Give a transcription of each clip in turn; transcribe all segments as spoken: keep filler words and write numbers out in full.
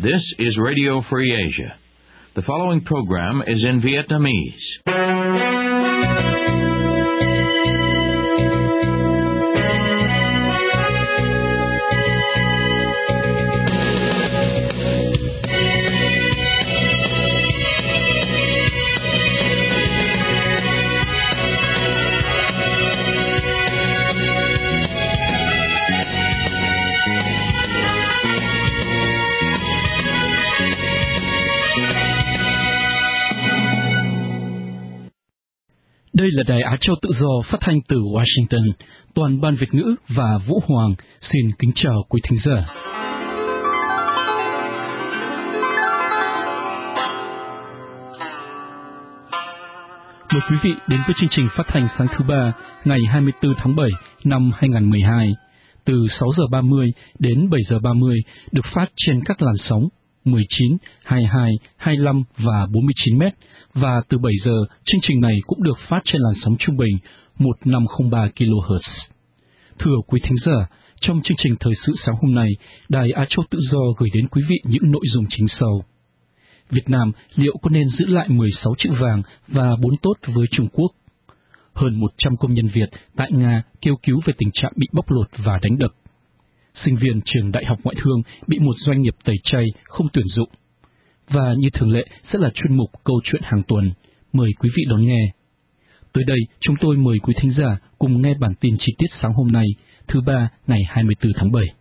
This is Radio Free Asia. The following program is in Vietnamese. Đây là Đài Á Châu Tự Do phát thanh từ Washington. Toàn ban Việt ngữ và Vũ Hoàng xin kính chào quý thính giả. Mời quý vị đến với chương trình phát thanh sáng thứ ba ngày hai mươi tư tháng bảy năm hai nghìn không trăm mười hai, từ sáu giờ ba mươi đến bảy giờ ba mươi, được phát trên các làn sóng mười chín, hai mươi hai, hai mươi lăm và bốn mươi chín mét, và từ bảy giờ, chương trình này cũng được phát trên làn sóng trung bình một nghìn năm trăm lẻ ba ki lô héc. Thưa quý thính giả, trong chương trình thời sự sáng hôm nay, Đài Á Châu Tự Do gửi đến quý vị những nội dung chính sau. Việt Nam liệu có nên giữ lại mười sáu chữ vàng và bốn tốt với Trung Quốc? Hơn một trăm công nhân Việt tại Nga kêu cứu về tình trạng bị bóc lột và đánh đập. Sinh viên trường Đại học Ngoại thương bị một doanh nghiệp tẩy chay không tuyển dụng. Và như thường lệ sẽ là chuyên mục Câu chuyện hàng tuần. Mời quý vị đón nghe. Tới đây, chúng tôi mời quý thính giả cùng nghe bản tin chi tiết sáng hôm nay, thứ ba ngày hai mươi tư tháng bảy.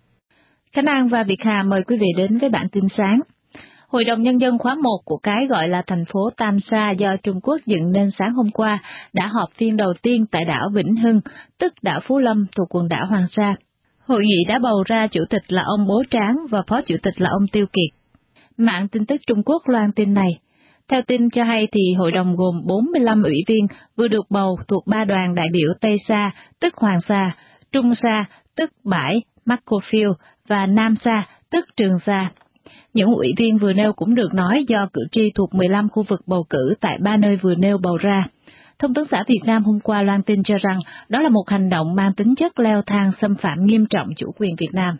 Khánh An và Việt Hà mời quý vị đến với bản tin sáng. Hội đồng Nhân dân khóa một của cái gọi là thành phố Tam Sa do Trung Quốc dựng nên sáng hôm qua đã họp phiên đầu tiên tại đảo Vĩnh Hưng, tức đảo Phú Lâm thuộc quần đảo Hoàng Sa. Hội nghị đã bầu ra chủ tịch là ông Bố Tráng và phó chủ tịch là ông Tiêu Kiệt. Mạng tin tức Trung Quốc loan tin này. Theo tin cho hay thì hội đồng gồm bốn mươi lăm ủy viên vừa được bầu thuộc ba đoàn đại biểu Tây Sa, tức Hoàng Sa, Trung Sa, tức Bãi, Marcofield và Nam Sa, tức Trường Sa. Những ủy viên vừa nêu cũng được nói do cử tri thuộc mười lăm khu vực bầu cử tại ba nơi vừa nêu bầu ra. Thông tấn xã Việt Nam hôm qua loan tin cho rằng đó là một hành động mang tính chất leo thang xâm phạm nghiêm trọng chủ quyền Việt Nam.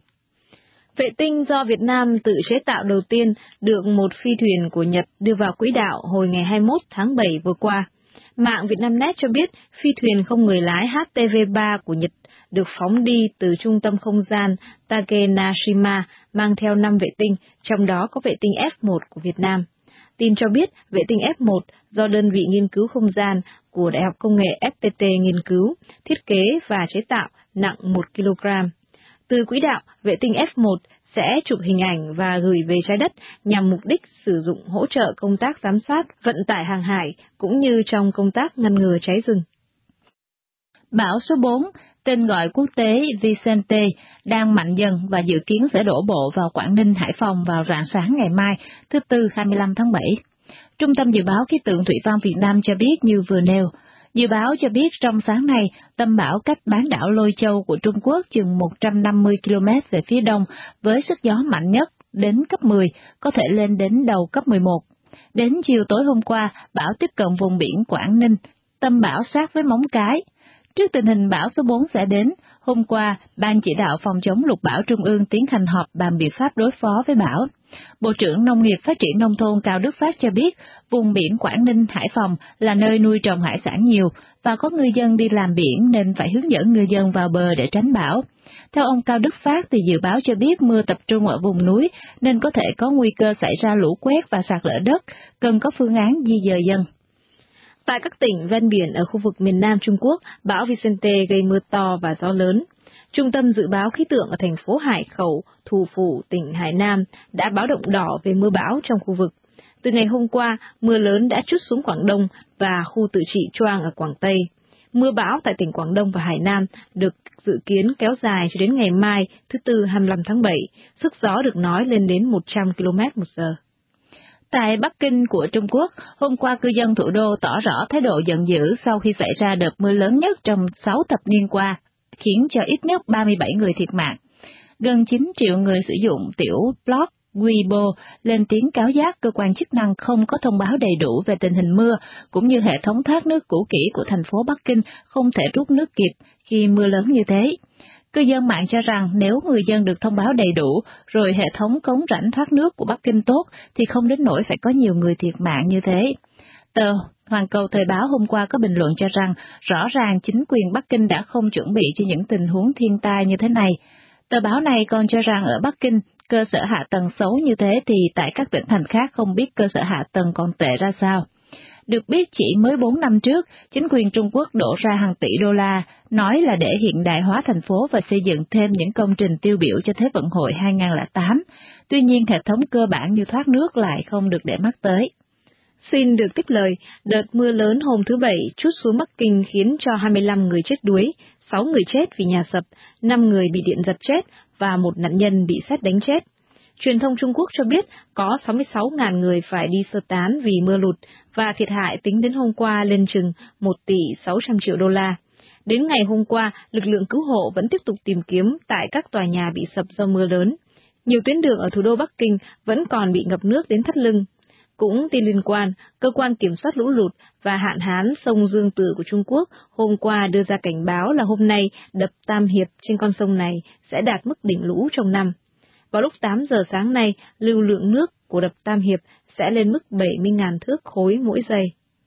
Vệ tinh do Việt Nam tự chế tạo đầu tiên được một phi thuyền của Nhật đưa vào quỹ đạo hồi ngày hai mươi mốt tháng bảy vừa qua. Mạng Vietnamnet cho biết phi thuyền không người lái H T V ba của Nhật được phóng đi từ trung tâm không gian Takenashima mang theo năm vệ tinh, trong đó có vệ tinh F một của Việt Nam. Tin cho biết vệ tinh F một do đơn vị nghiên cứu không gian của Đại học Công nghệ F P T nghiên cứu, thiết kế và chế tạo, nặng một ki lô gam. Từ quỹ đạo, vệ tinh F một sẽ chụp hình ảnh và gửi về trái đất nhằm mục đích sử dụng hỗ trợ công tác giám sát, vận tải hàng hải cũng như trong công tác ngăn ngừa cháy rừng. Bão số bốn, tên gọi quốc tế Vicente, đang mạnh dần và dự kiến sẽ đổ bộ vào Quảng Ninh, Hải Phòng vào rạng sáng ngày mai, thứ Tư hai mươi lăm tháng bảy. Trung tâm Dự báo Khí tượng Thủy văn Việt Nam cho biết như vừa nêu. Dự báo cho biết trong sáng nay, tâm bão cách bán đảo Lôi Châu của Trung Quốc chừng một trăm năm mươi ki lô mét về phía đông với sức gió mạnh nhất đến cấp mười, có thể lên đến đầu cấp mười một. Đến chiều tối hôm qua, bão tiếp cận vùng biển Quảng Ninh, tâm bão sát với Móng Cái. Trước tình hình bão số bốn sẽ đến, hôm qua, Ban chỉ đạo phòng chống lụt bão Trung ương tiến hành họp bàn biện pháp đối phó với bão. Bộ trưởng Nông nghiệp Phát triển Nông thôn Cao Đức Phát cho biết, vùng biển Quảng Ninh, Hải Phòng là nơi nuôi trồng hải sản nhiều và có ngư dân đi làm biển nên phải hướng dẫn ngư dân vào bờ để tránh bão. Theo ông Cao Đức Phát thì dự báo cho biết mưa tập trung ở vùng núi nên có thể có nguy cơ xảy ra lũ quét và sạt lở đất, cần có phương án di dời dân. Tại các tỉnh ven biển ở khu vực miền Nam Trung Quốc, bão Vicente gây mưa to và gió lớn. Trung tâm Dự báo Khí tượng ở thành phố Hải Khẩu, thủ phủ tỉnh Hải Nam, đã báo động đỏ về mưa bão trong khu vực. Từ ngày hôm qua, mưa lớn đã trút xuống Quảng Đông và khu tự trị Choang ở Quảng Tây. Mưa bão tại tỉnh Quảng Đông và Hải Nam được dự kiến kéo dài cho đến ngày mai, thứ Tư hai mươi lăm tháng bảy, sức gió được nói lên đến một trăm ki lô mét một giờ. Tại Bắc Kinh của Trung Quốc, hôm qua cư dân thủ đô tỏ rõ thái độ giận dữ sau khi xảy ra đợt mưa lớn nhất trong sáu thập niên qua, khiến cho ít nhất ba mươi bảy người thiệt mạng. Gần chín triệu người sử dụng tiểu blog Weibo lên tiếng cáo giác cơ quan chức năng không có thông báo đầy đủ về tình hình mưa, cũng như hệ thống thoát nước cũ kỹ của thành phố Bắc Kinh không thể rút nước kịp khi mưa lớn như thế. Cư dân mạng cho rằng nếu người dân được thông báo đầy đủ, rồi hệ thống cống rãnh thoát nước của Bắc Kinh tốt, thì không đến nỗi phải có nhiều người thiệt mạng như thế. Tờ Hoàn Cầu Thời báo hôm qua có bình luận cho rằng rõ ràng chính quyền Bắc Kinh đã không chuẩn bị cho những tình huống thiên tai như thế này. Tờ báo này còn cho rằng ở Bắc Kinh, cơ sở hạ tầng xấu như thế thì tại các tỉnh thành khác không biết cơ sở hạ tầng còn tệ ra sao. Được biết chỉ mới bốn năm trước, chính quyền Trung Quốc đổ ra hàng tỷ đô la, nói là để hiện đại hóa thành phố và xây dựng thêm những công trình tiêu biểu cho Thế vận hội hai không không tám. Tuy nhiên hệ thống cơ bản như thoát nước lại không được để mắt tới. Xin được tiếp lời, đợt mưa lớn hôm thứ Bảy trút xuống Bắc Kinh khiến cho hai mươi lăm người chết đuối, sáu người chết vì nhà sập, năm người bị điện giật chết và một nạn nhân bị sét đánh chết. Truyền thông Trung Quốc cho biết có sáu mươi sáu nghìn người phải đi sơ tán vì mưa lụt và thiệt hại tính đến hôm qua lên chừng một tỷ sáu trăm triệu đô la. Đến ngày hôm qua, lực lượng cứu hộ vẫn tiếp tục tìm kiếm tại các tòa nhà bị sập do mưa lớn. Nhiều tuyến đường ở thủ đô Bắc Kinh vẫn còn bị ngập nước đến thắt lưng. Cũng tin liên quan, Cơ quan Kiểm soát Lũ lụt và Hạn hán sông Dương Tử của Trung Quốc hôm qua đưa ra cảnh báo là hôm nay đập Tam Hiệp trên con sông này sẽ đạt mức đỉnh lũ trong năm. Vào lúc tám giờ sáng nay, lưu lượng nước của đập Tam Hiệp sẽ lên mức bảy mươi nghìn thước khối mỗi giây.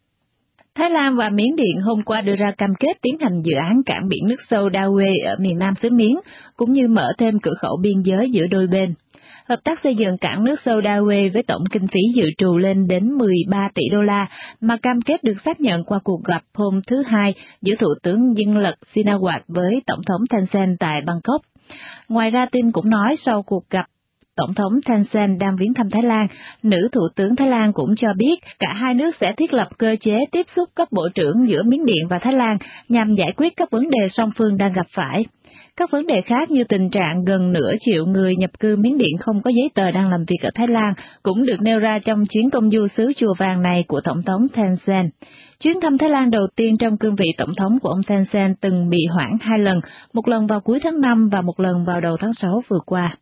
Thái Lan và Miến Điện hôm qua đưa ra cam kết tiến hành dự án cảng biển nước sâu Dawe ở miền nam xứ Miến, cũng như mở thêm cửa khẩu biên giới giữa đôi bên. Hợp tác xây dựng cảng nước sâu Dawe với tổng kinh phí dự trù lên đến mười ba tỷ đô la, mà cam kết được xác nhận qua cuộc gặp hôm thứ Hai giữa Thủ tướng Yingluck Shinawatra với Tổng thống Thein Sein tại Bangkok. Ngoài ra tin cũng nói sau cuộc gặp Tổng thống Thein Sein đang viếng thăm Thái Lan, nữ Thủ tướng Thái Lan cũng cho biết cả hai nước sẽ thiết lập cơ chế tiếp xúc cấp bộ trưởng giữa Miến Điện và Thái Lan nhằm giải quyết các vấn đề song phương đang gặp phải. Các vấn đề khác như tình trạng gần nửa triệu người nhập cư Miến Điện không có giấy tờ đang làm việc ở Thái Lan cũng được nêu ra trong chuyến công du xứ Chùa Vàng này của Tổng thống Thein Sein. Chuyến thăm Thái Lan đầu tiên trong cương vị Tổng thống của ông Thein Sein từng bị hoãn hai lần, một lần vào cuối tháng năm và một lần vào đầu tháng sáu vừa qua.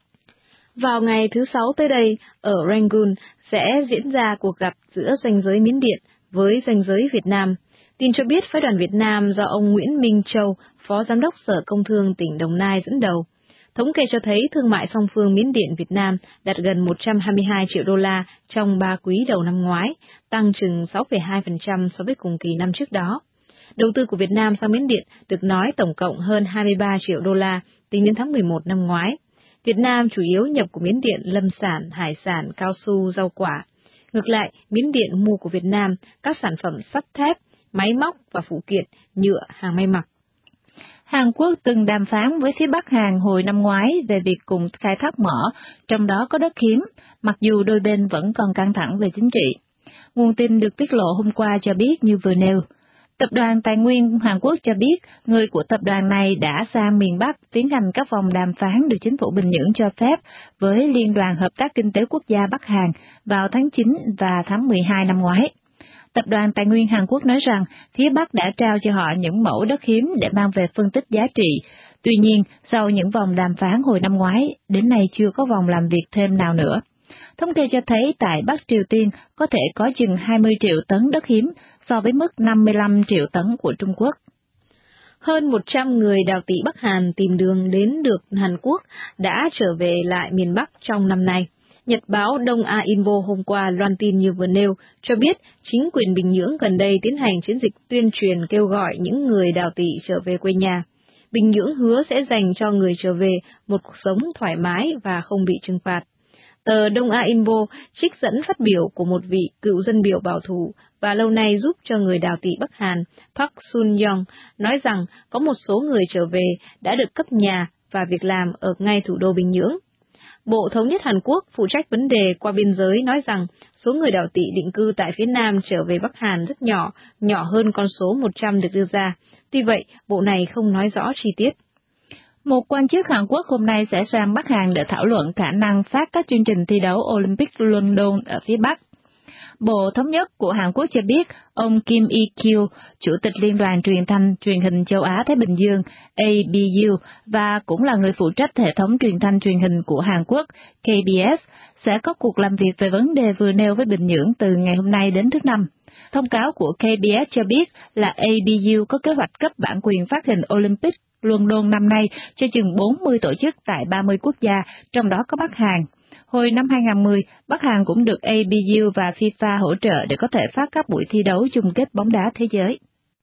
Vào ngày thứ Sáu tới đây, ở Rangoon sẽ diễn ra cuộc gặp giữa ranh giới Miến Điện với ranh giới Việt Nam. Tin cho biết phái đoàn Việt Nam do ông Nguyễn Minh Châu, Phó Giám đốc Sở Công Thương tỉnh Đồng Nai dẫn đầu. Thống kê cho thấy thương mại song phương Miến Điện Việt Nam đạt gần một trăm hai mươi hai triệu đô la trong ba quý đầu năm ngoái, tăng chừng sáu phẩy hai phần trăm so với cùng kỳ năm trước đó. Đầu tư của Việt Nam sang Miến Điện được nói tổng cộng hơn hai mươi ba triệu đô la tính đến tháng mười một năm ngoái. Việt Nam chủ yếu nhập của Miến Điện lâm sản, hải sản, cao su, rau quả. Ngược lại, Miến Điện mua của Việt Nam các sản phẩm sắt thép, máy móc và phụ kiện, nhựa, hàng may mặc. Hàn Quốc từng đàm phán với phía Bắc Hàn hồi năm ngoái về việc cùng khai thác mỏ, trong đó có đất hiếm, mặc dù đôi bên vẫn còn căng thẳng về chính trị. Nguồn tin được tiết lộ hôm qua cho biết như vừa nêu. Tập đoàn Tài nguyên Hàn Quốc cho biết người của tập đoàn này đã sang miền Bắc tiến hành các vòng đàm phán được chính phủ Bình Nhưỡng cho phép với Liên đoàn Hợp tác Kinh tế Quốc gia Bắc Hàn vào tháng chín và tháng mười hai năm ngoái. Tập đoàn Tài nguyên Hàn Quốc nói rằng phía Bắc đã trao cho họ những mẫu đất hiếm để mang về phân tích giá trị. Tuy nhiên, sau những vòng đàm phán hồi năm ngoái, đến nay chưa có vòng làm việc thêm nào nữa. Thống kê cho thấy tại Bắc Triều Tiên có thể có chừng hai mươi triệu tấn đất hiếm so với mức năm mươi lăm triệu tấn của Trung Quốc. Hơn một trăm người đào tị Bắc Hàn tìm đường đến được Hàn Quốc đã trở về lại miền Bắc trong năm nay. Nhật báo Đông A Info hôm qua loan tin như vừa nêu, cho biết chính quyền Bình Nhưỡng gần đây tiến hành chiến dịch tuyên truyền kêu gọi những người đào tị trở về quê nhà. Bình Nhưỡng hứa sẽ dành cho người trở về một cuộc sống thoải mái và không bị trừng phạt. Tờ Đông A Info trích dẫn phát biểu của một vị cựu dân biểu bảo thủ và lâu nay giúp cho người đào tị Bắc Hàn Park Sun-young nói rằng có một số người trở về đã được cấp nhà và việc làm ở ngay thủ đô Bình Nhưỡng. Bộ Thống nhất Hàn Quốc phụ trách vấn đề qua biên giới nói rằng số người đào tị định cư tại phía Nam trở về Bắc Hàn rất nhỏ, nhỏ hơn con số một trăm được đưa ra. Tuy vậy, bộ này không nói rõ chi tiết. Một quan chức Hàn Quốc hôm nay sẽ sang Bắc Hàn để thảo luận khả năng phát các chương trình thi đấu Olympic London ở phía Bắc. Bộ Thống nhất của Hàn Quốc cho biết ông Kim Il-kyu, Chủ tịch Liên đoàn Truyền thanh Truyền hình Châu Á-Thái Bình Dương A B U và cũng là người phụ trách hệ thống truyền thanh truyền hình của Hàn Quốc K B S, sẽ có cuộc làm việc về vấn đề vừa nêu với Bình Nhưỡng từ ngày hôm nay đến thứ Năm. Thông cáo của K B S cho biết là A B U có kế hoạch cấp bản quyền phát hình Olympic London năm nay cho chừng bốn mươi tổ chức tại ba mươi quốc gia, trong đó có Bắc Hàn. Hồi năm hai không một không, Bắc Hàn cũng được a bê u và FIFA hỗ trợ để có thể phát các buổi thi đấu chung kết bóng đá thế giới.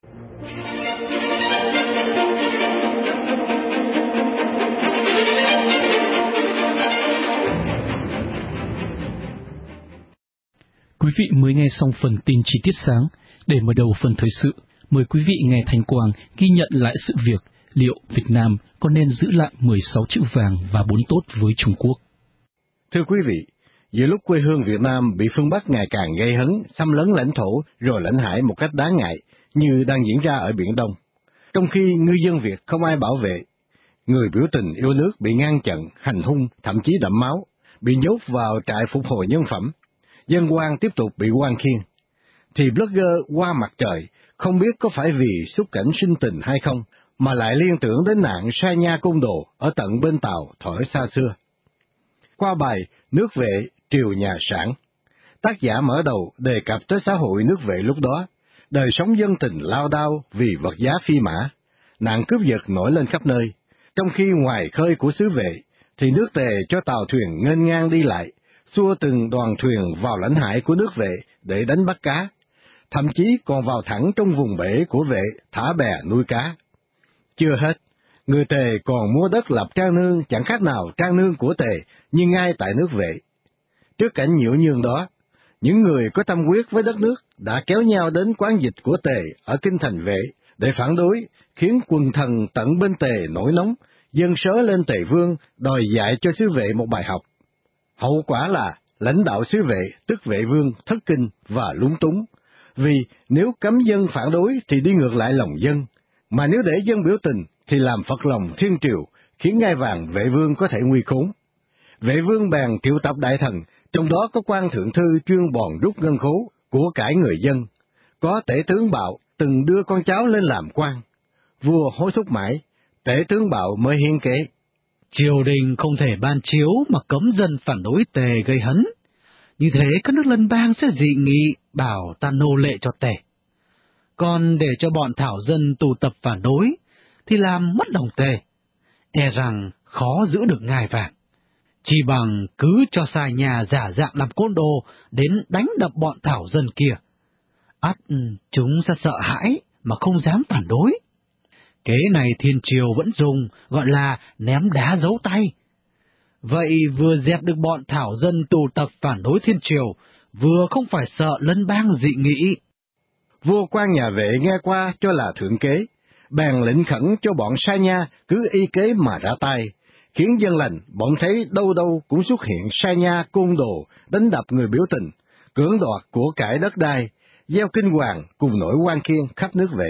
Quý vị mới nghe xong phần tin chi tiết sáng. Để mở đầu phần thời sự, mời quý vị nghe Thanh Quang ghi nhận lại sự việc liệu Việt Nam có nên giữ lại mười sáu chữ vàng và bốn tốt với Trung Quốc. Thưa quý vị, giữa lúc quê hương Việt Nam bị phương Bắc ngày càng gây hấn, xâm lấn lãnh thổ rồi lãnh hải một cách đáng ngại như đang diễn ra ở Biển Đông, trong khi ngư dân Việt không ai bảo vệ, người biểu tình yêu nước bị ngăn chặn, hành hung, thậm chí đẫm máu, bị nhốt vào trại phục hồi nhân phẩm, dân quan tiếp tục bị quan khiên, thì blogger Qua Mặt Trời không biết có phải vì xúc cảnh sinh tình hay không, mà lại liên tưởng đến nạn sai nha côn đồ ở tận bên Tàu thuở xa xưa. Qua bài Nước Vệ Triều Nhà Sản, tác giả mở đầu đề cập tới xã hội nước Vệ lúc đó, đời sống dân tình lao đao vì vật giá phi mã, nạn cướp giật nổi lên khắp nơi, trong khi ngoài khơi của xứ Vệ thì nước Tề cho tàu thuyền nghênh ngang đi lại, xua từng đoàn thuyền vào lãnh hải của nước Vệ để đánh bắt cá, thậm chí còn vào thẳng trong vùng bể của Vệ thả bè nuôi cá. Chưa hết, người Tề còn mua đất lập trang nương chẳng khác nào trang nương của Tề, nhưng ngay tại nước Vệ. Trước cảnh nhiễu nhương đó, những người có tâm huyết với đất nước đã kéo nhau đến quán dịch của Tề ở kinh thành Vệ để phản đối, khiến quần thần tận bên Tề nổi nóng, dâng sớ lên Tề Vương đòi dạy cho xứ Vệ một bài học. Hậu quả là lãnh đạo xứ Vệ, tức Vệ Vương, thất kinh và lúng túng, vì nếu cấm dân phản đối thì đi ngược lại lòng dân, mà nếu để dân biểu tình thì làm phật lòng thiên triều, khiến ngai vàng Vệ Vương có thể nguy khốn. Vệ Vương bèn triệu tập đại thần, trong đó có quan thượng thư chuyên bòn rút ngân khố của cải người dân, có tể tướng Bạo từng đưa con cháu lên làm quan. Vua hối thúc mãi, tể tướng Bạo mới hiên kế: triều đình không thể ban chiếu mà cấm dân phản đối Tề gây hấn, như thế các nước lân bang sẽ dị nghị bảo ta nô lệ cho Tề. Còn để cho bọn thảo dân tụ tập phản đối thì làm mất lòng Tề, e rằng khó giữ được ngai vàng. Chỉ bằng cứ cho sai nhà giả dạng làm côn đồ đến đánh đập bọn thảo dân kia, ắt chúng sẽ sợ hãi mà không dám phản đối. Kế này thiên triều vẫn dùng, gọi là ném đá giấu tay. Vậy vừa dẹp được bọn thảo dân tụ tập phản đối thiên triều, vừa không phải sợ lân bang dị nghị. Vua quan nhà Vệ nghe qua cho là thượng kế, bèn lệnh khẩn cho bọn sai nha cứ y kế mà ra tay, khiến dân lành bọn thấy đâu đâu cũng xuất hiện sai nha côn đồ đánh đập người biểu tình, cưỡng đoạt của cải đất đai, gieo kinh hoàng cùng nỗi oan khiên khắp nước Vệ.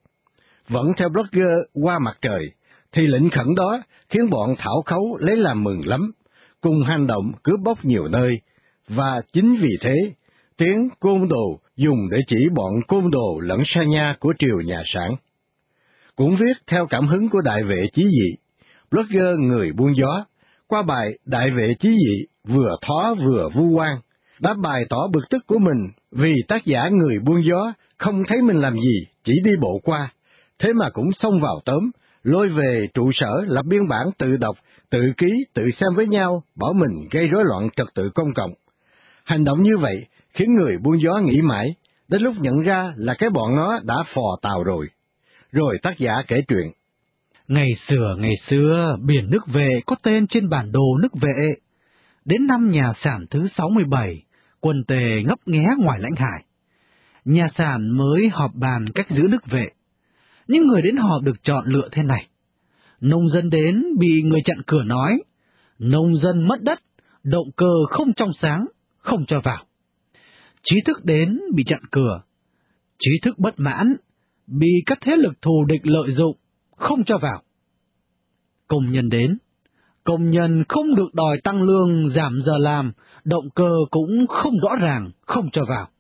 Vẫn theo blogger Qua Mặt Trời, thì lệnh khẩn đó khiến bọn thảo khấu lấy làm mừng lắm, cùng hành động cướp bóc nhiều nơi, và chính vì thế, tiếng côn đồ dùng để chỉ bọn côn đồ lẫn sa nha của triều nhà Sản. Cũng viết theo cảm hứng của đại vệ chí dị, blogger người buôn gió, qua bài Đại vệ chí dị vừa thó vừa vu oan, đáp bài tỏ bực tức của mình vì tác giả người buôn gió không thấy mình làm gì, chỉ đi bộ qua, thế mà cũng xông vào tóm, lôi về trụ sở lập biên bản tự đọc, tự ký, tự xem với nhau, bảo mình gây rối loạn trật tự công cộng. Hành động như vậy khiến người buôn gió nghĩ mãi, đến lúc nhận ra là cái bọn nó đã phò tàu rồi. Rồi tác giả kể chuyện. Ngày xưa ngày xưa, biển nước Vệ có tên trên bản đồ nước Vệ. Đến năm nhà Sản thứ sáu mươi bảy, quân Tề ngấp nghé ngoài lãnh hải. Nhà Sản mới họp bàn cách giữ nước Vệ. Những người đến họp được chọn lựa thế này. Nông dân đến bị người chặn cửa nói, nông dân mất đất, động cơ không trong sáng, không cho vào. Trí thức đến bị chặn cửa, trí thức bất mãn, bị các thế lực thù địch lợi dụng, không cho vào. Công nhân đến, công nhân không được đòi tăng lương giảm giờ làm, động cơ cũng không rõ ràng, không cho vào.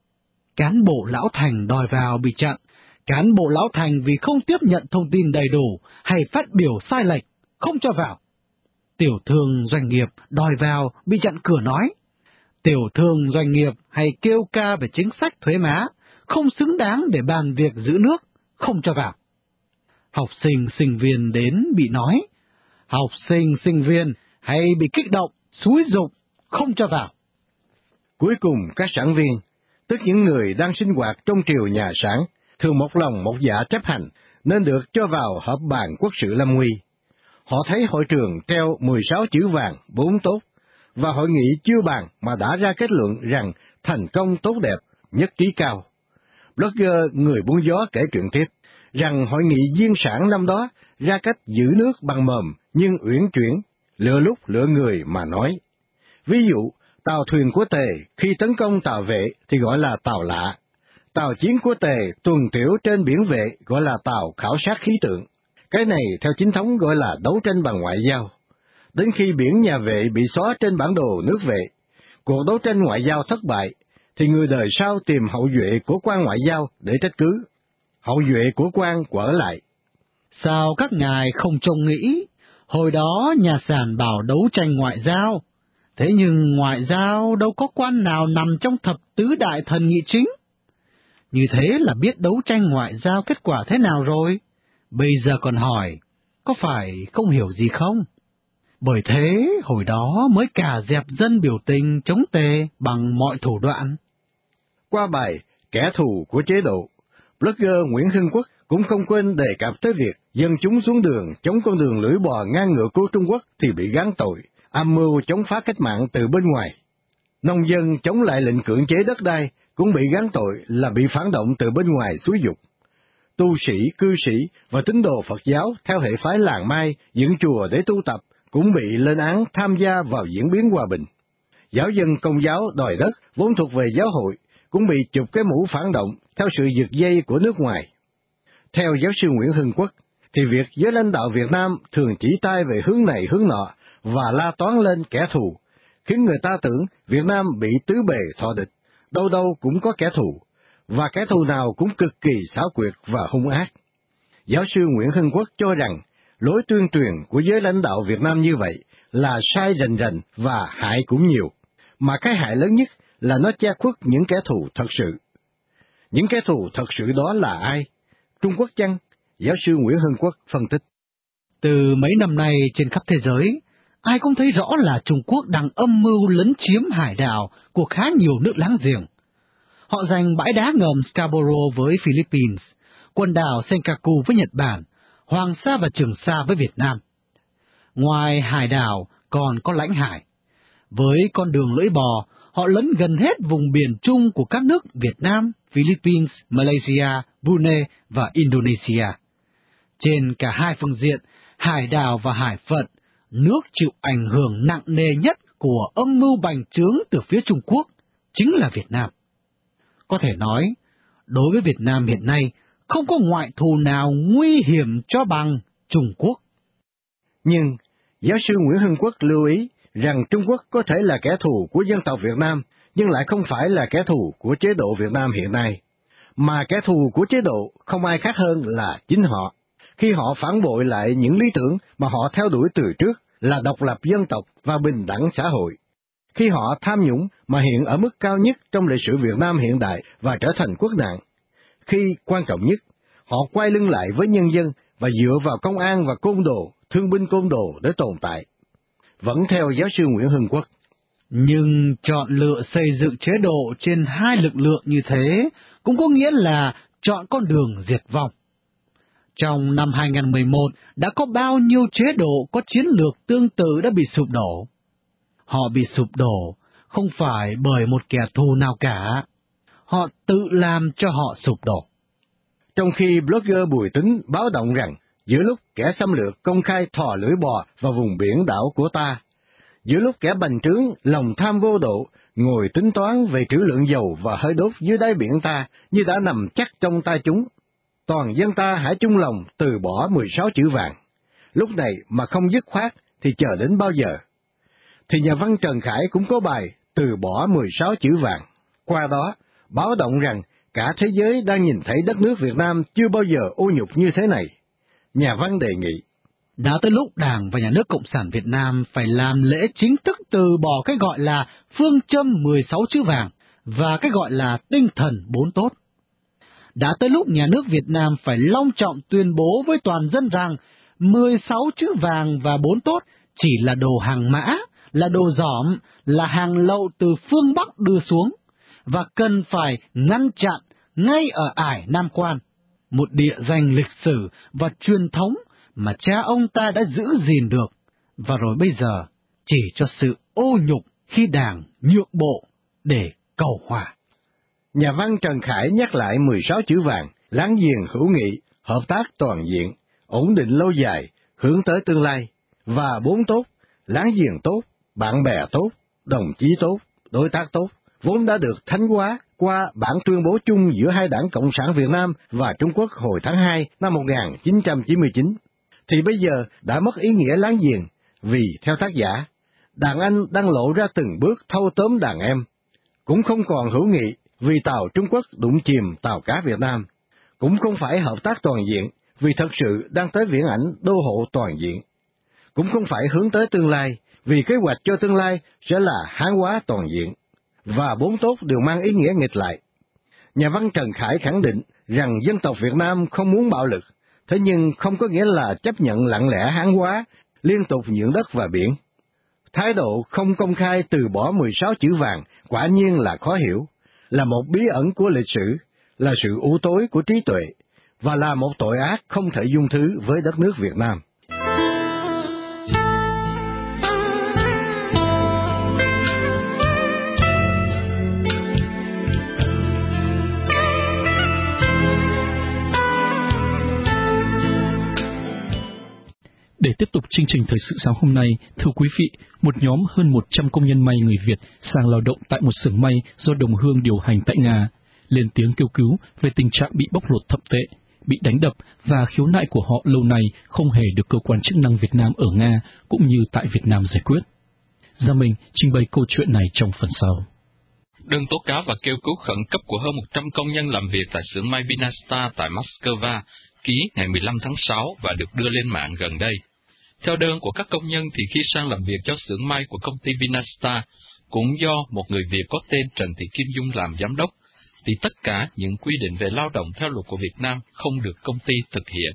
Cán bộ lão thành đòi vào bị chặn, cán bộ lão thành vì không tiếp nhận thông tin đầy đủ hay phát biểu sai lệch, không cho vào. Tiểu thương doanh nghiệp đòi vào bị chặn cửa nói, tiểu thương doanh nghiệp hay kêu ca về chính sách thuế má, không xứng đáng để bàn việc giữ nước, không cho vào. Học sinh, sinh viên đến bị nói, học sinh, sinh viên hay bị kích động, xúi giục, không cho vào. Cuối cùng các sản viên, tức những người đang sinh hoạt trong triều nhà sản, thường một lòng một dạ chấp hành, nên được cho vào họp bàn quốc sự lâm nguy. Họ thấy hội trường treo mười sáu chữ vàng, bốn tốt, và hội nghị chưa bàn mà đã ra kết luận rằng thành công tốt đẹp, nhất trí cao. Blogger người buôn gió kể chuyện tiếp, rằng hội nghị diên sản năm đó ra cách giữ nước bằng mồm nhưng uyển chuyển, lựa lúc lựa người mà nói. Ví dụ, tàu thuyền của Tề khi tấn công tàu vệ thì gọi là tàu lạ, tàu chiến của Tề tuần tiểu trên biển vệ gọi là tàu khảo sát khí tượng. Cái này theo chính thống gọi là đấu tranh bằng ngoại giao. Đến khi biển nhà vệ bị xóa trên bản đồ nước vệ, cuộc đấu tranh ngoại giao thất bại, thì người đời sau tìm hậu duệ của quan ngoại giao để trách cứ. Hậu duệ của quan quở lại. Sao các ngài không trông nghĩ, hồi đó nhà sản bảo đấu tranh ngoại giao, thế nhưng ngoại giao đâu có quan nào nằm trong thập tứ đại thần nghị chính. Như thế là biết đấu tranh ngoại giao kết quả thế nào rồi, bây giờ còn hỏi, có phải không hiểu gì không? Bởi thế, hồi đó mới cả dẹp dân biểu tình chống Tề bằng mọi thủ đoạn. Qua bài Kẻ thù của chế độ, blogger Nguyễn Hưng Quốc cũng không quên đề cập tới việc dân chúng xuống đường chống con đường lưỡi bò ngang ngược của Trung Quốc thì bị gán tội, âm mưu chống phá cách mạng từ bên ngoài. Nông dân chống lại lệnh cưỡng chế đất đai cũng bị gán tội là bị phản động từ bên ngoài xúi giục. Tu sĩ, cư sĩ và tín đồ Phật giáo theo hệ phái làng Mai dựng chùa để tu tập cũng bị lên án tham gia vào diễn biến hòa bình. Giáo dân Công giáo đòi đất vốn thuộc về giáo hội cũng bị chụp cái mũ phản động theo sự giật dây của nước ngoài. Theo giáo sư Nguyễn Hưng Quốc, thì việc giới lãnh đạo Việt Nam thường chỉ tay về hướng này hướng nọ và la toán lên kẻ thù, khiến người ta tưởng Việt Nam bị tứ bề thọ địch, đâu đâu cũng có kẻ thù, và kẻ thù nào cũng cực kỳ xảo quyệt và hung ác. Giáo sư Nguyễn Hưng Quốc cho rằng, lối tuyên truyền của giới lãnh đạo Việt Nam như vậy là sai rành rành và hại cũng nhiều, mà cái hại lớn nhất là nó che khuất những kẻ thù thật sự. Những kẻ thù thật sự đó là ai? Trung Quốc chăng? Giáo sư Nguyễn Hưng Quốc phân tích. Từ mấy năm nay trên khắp thế giới, ai cũng thấy rõ là Trung Quốc đang âm mưu lấn chiếm hải đảo của khá nhiều nước láng giềng. Họ giành bãi đá ngầm Scarborough với Philippines, quần đảo Senkaku với Nhật Bản, Hoàng Sa và Trường Sa với Việt Nam. Ngoài hải đảo còn có lãnh hải. Với con đường lưỡi bò, họ lấn gần hết vùng biển chung của các nước Việt Nam, Philippines, Malaysia, Brunei và Indonesia. Trên cả hai phương diện, hải đảo và hải phận, nước chịu ảnh hưởng nặng nề nhất của âm mưu bành trướng từ phía Trung Quốc chính là Việt Nam. Có thể nói, đối với Việt Nam hiện nay, không có ngoại thù nào nguy hiểm cho bằng Trung Quốc. Nhưng, giáo sư Nguyễn Hưng Quốc lưu ý rằng Trung Quốc có thể là kẻ thù của dân tộc Việt Nam, nhưng lại không phải là kẻ thù của chế độ Việt Nam hiện nay. Mà kẻ thù của chế độ không ai khác hơn là chính họ, khi họ phản bội lại những lý tưởng mà họ theo đuổi từ trước là độc lập dân tộc và bình đẳng xã hội. Khi họ tham nhũng mà hiện ở mức cao nhất trong lịch sử Việt Nam hiện đại và trở thành quốc nạn. Khi, quan trọng nhất, họ quay lưng lại với nhân dân và dựa vào công an và côn đồ, thương binh côn đồ để tồn tại. Vẫn theo giáo sư Nguyễn Hưng Quốc. Nhưng chọn lựa xây dựng chế độ trên hai lực lượng như thế cũng có nghĩa là chọn con đường diệt vong. Trong năm hai không một một đã có bao nhiêu chế độ có chiến lược tương tự đã bị sụp đổ. Họ bị sụp đổ không phải bởi một kẻ thù nào cả, họ tự làm cho họ sụp đổ. Trong khi blogger Bùi Tín báo động rằng, giữa lúc kẻ xâm lược công khai thò lưỡi bò vào vùng biển đảo của ta, giữa lúc kẻ bành trướng lòng tham vô độ ngồi tính toán về trữ lượng dầu và hơi đốt dưới đáy biển ta như đã nằm chắc trong tay chúng, toàn dân ta hãy chung lòng từ bỏ mười sáu chữ vàng. Lúc này mà không dứt khoát thì chờ đến bao giờ? Thì nhà văn Trần Khải cũng có bài từ bỏ mười sáu chữ vàng. Qua đó, báo động rằng cả thế giới đang nhìn thấy đất nước Việt Nam chưa bao giờ ô nhục như thế này. Nhà văn đề nghị, đã tới lúc Đảng và Nhà nước Cộng sản Việt Nam phải làm lễ chính thức từ bỏ cái gọi là phương châm mười sáu chữ vàng và cái gọi là tinh thần bốn tốt. đã tới lúc nhà nước Việt Nam phải long trọng tuyên bố với toàn dân rằng mười sáu chữ vàng và bốn tốt chỉ là đồ hàng mã, là đồ giỏm, là hàng lậu từ phương Bắc đưa xuống, và cần phải ngăn chặn ngay ở ải Nam Quan, một địa danh lịch sử và truyền thống mà cha ông ta đã giữ gìn được, và rồi bây giờ chỉ cho sự ô nhục khi Đảng nhượng bộ để cầu hòa. Nhà văn Trần Khải nhắc lại mười sáu chữ vàng: láng giềng hữu nghị, hợp tác toàn diện, ổn định lâu dài, hướng tới tương lai, và bốn tốt: láng giềng tốt, bạn bè tốt, đồng chí tốt, đối tác tốt, vốn đã được thánh hóa qua bản tuyên bố chung giữa hai đảng Cộng sản Việt Nam và Trung Quốc hồi tháng hai năm một nghìn chín trăm chín mươi chín, thì bây giờ đã mất ý nghĩa láng giềng, vì theo tác giả, đàn anh đang lộ ra từng bước thâu tóm đàn em. Cũng không còn hữu nghị vì tàu Trung Quốc đụng chìm tàu cá Việt Nam, cũng không phải hợp tác toàn diện vì thật sự đang tới viễn ảnh đô hộ toàn diện, cũng không phải hướng tới tương lai vì kế hoạch cho tương lai sẽ là hán hóa toàn diện, và bốn tốt đều mang ý nghĩa nghịch lại. Nhà văn Trần Khải khẳng định rằng dân tộc Việt Nam không muốn bạo lực, thế nhưng không có nghĩa là chấp nhận lặng lẽ hán hóa, liên tục nhượng đất và biển. Thái độ không công khai từ bỏ mười sáu chữ vàng quả nhiên là khó hiểu, là một bí ẩn của lịch sử, là sự u tối của trí tuệ, và là một tội ác không thể dung thứ với đất nước Việt Nam. Để tiếp tục chương trình thời sự sáng hôm nay, thưa quý vị, một nhóm hơn một trăm công nhân may người Việt sang lao động tại một xưởng may do đồng hương điều hành tại Nga, lên tiếng kêu cứu về tình trạng bị bóc lột thậm tệ, bị đánh đập và khiếu nại của họ lâu nay không hề được cơ quan chức năng Việt Nam ở Nga cũng như tại Việt Nam giải quyết. Gia Minh trình bày câu chuyện này trong phần sau. Đơn tố cáo và kêu cứu khẩn cấp của hơn một trăm công nhân làm việc tại xưởng may Vinastar tại Moscow ký ngày mười lăm tháng sáu và được đưa lên mạng gần đây. Theo đơn của các công nhân thì khi sang làm việc cho xưởng may của công ty Vinastar, cũng do một người Việt có tên Trần Thị Kim Dung làm giám đốc, thì tất cả những quy định về lao động theo luật của Việt Nam không được công ty thực hiện.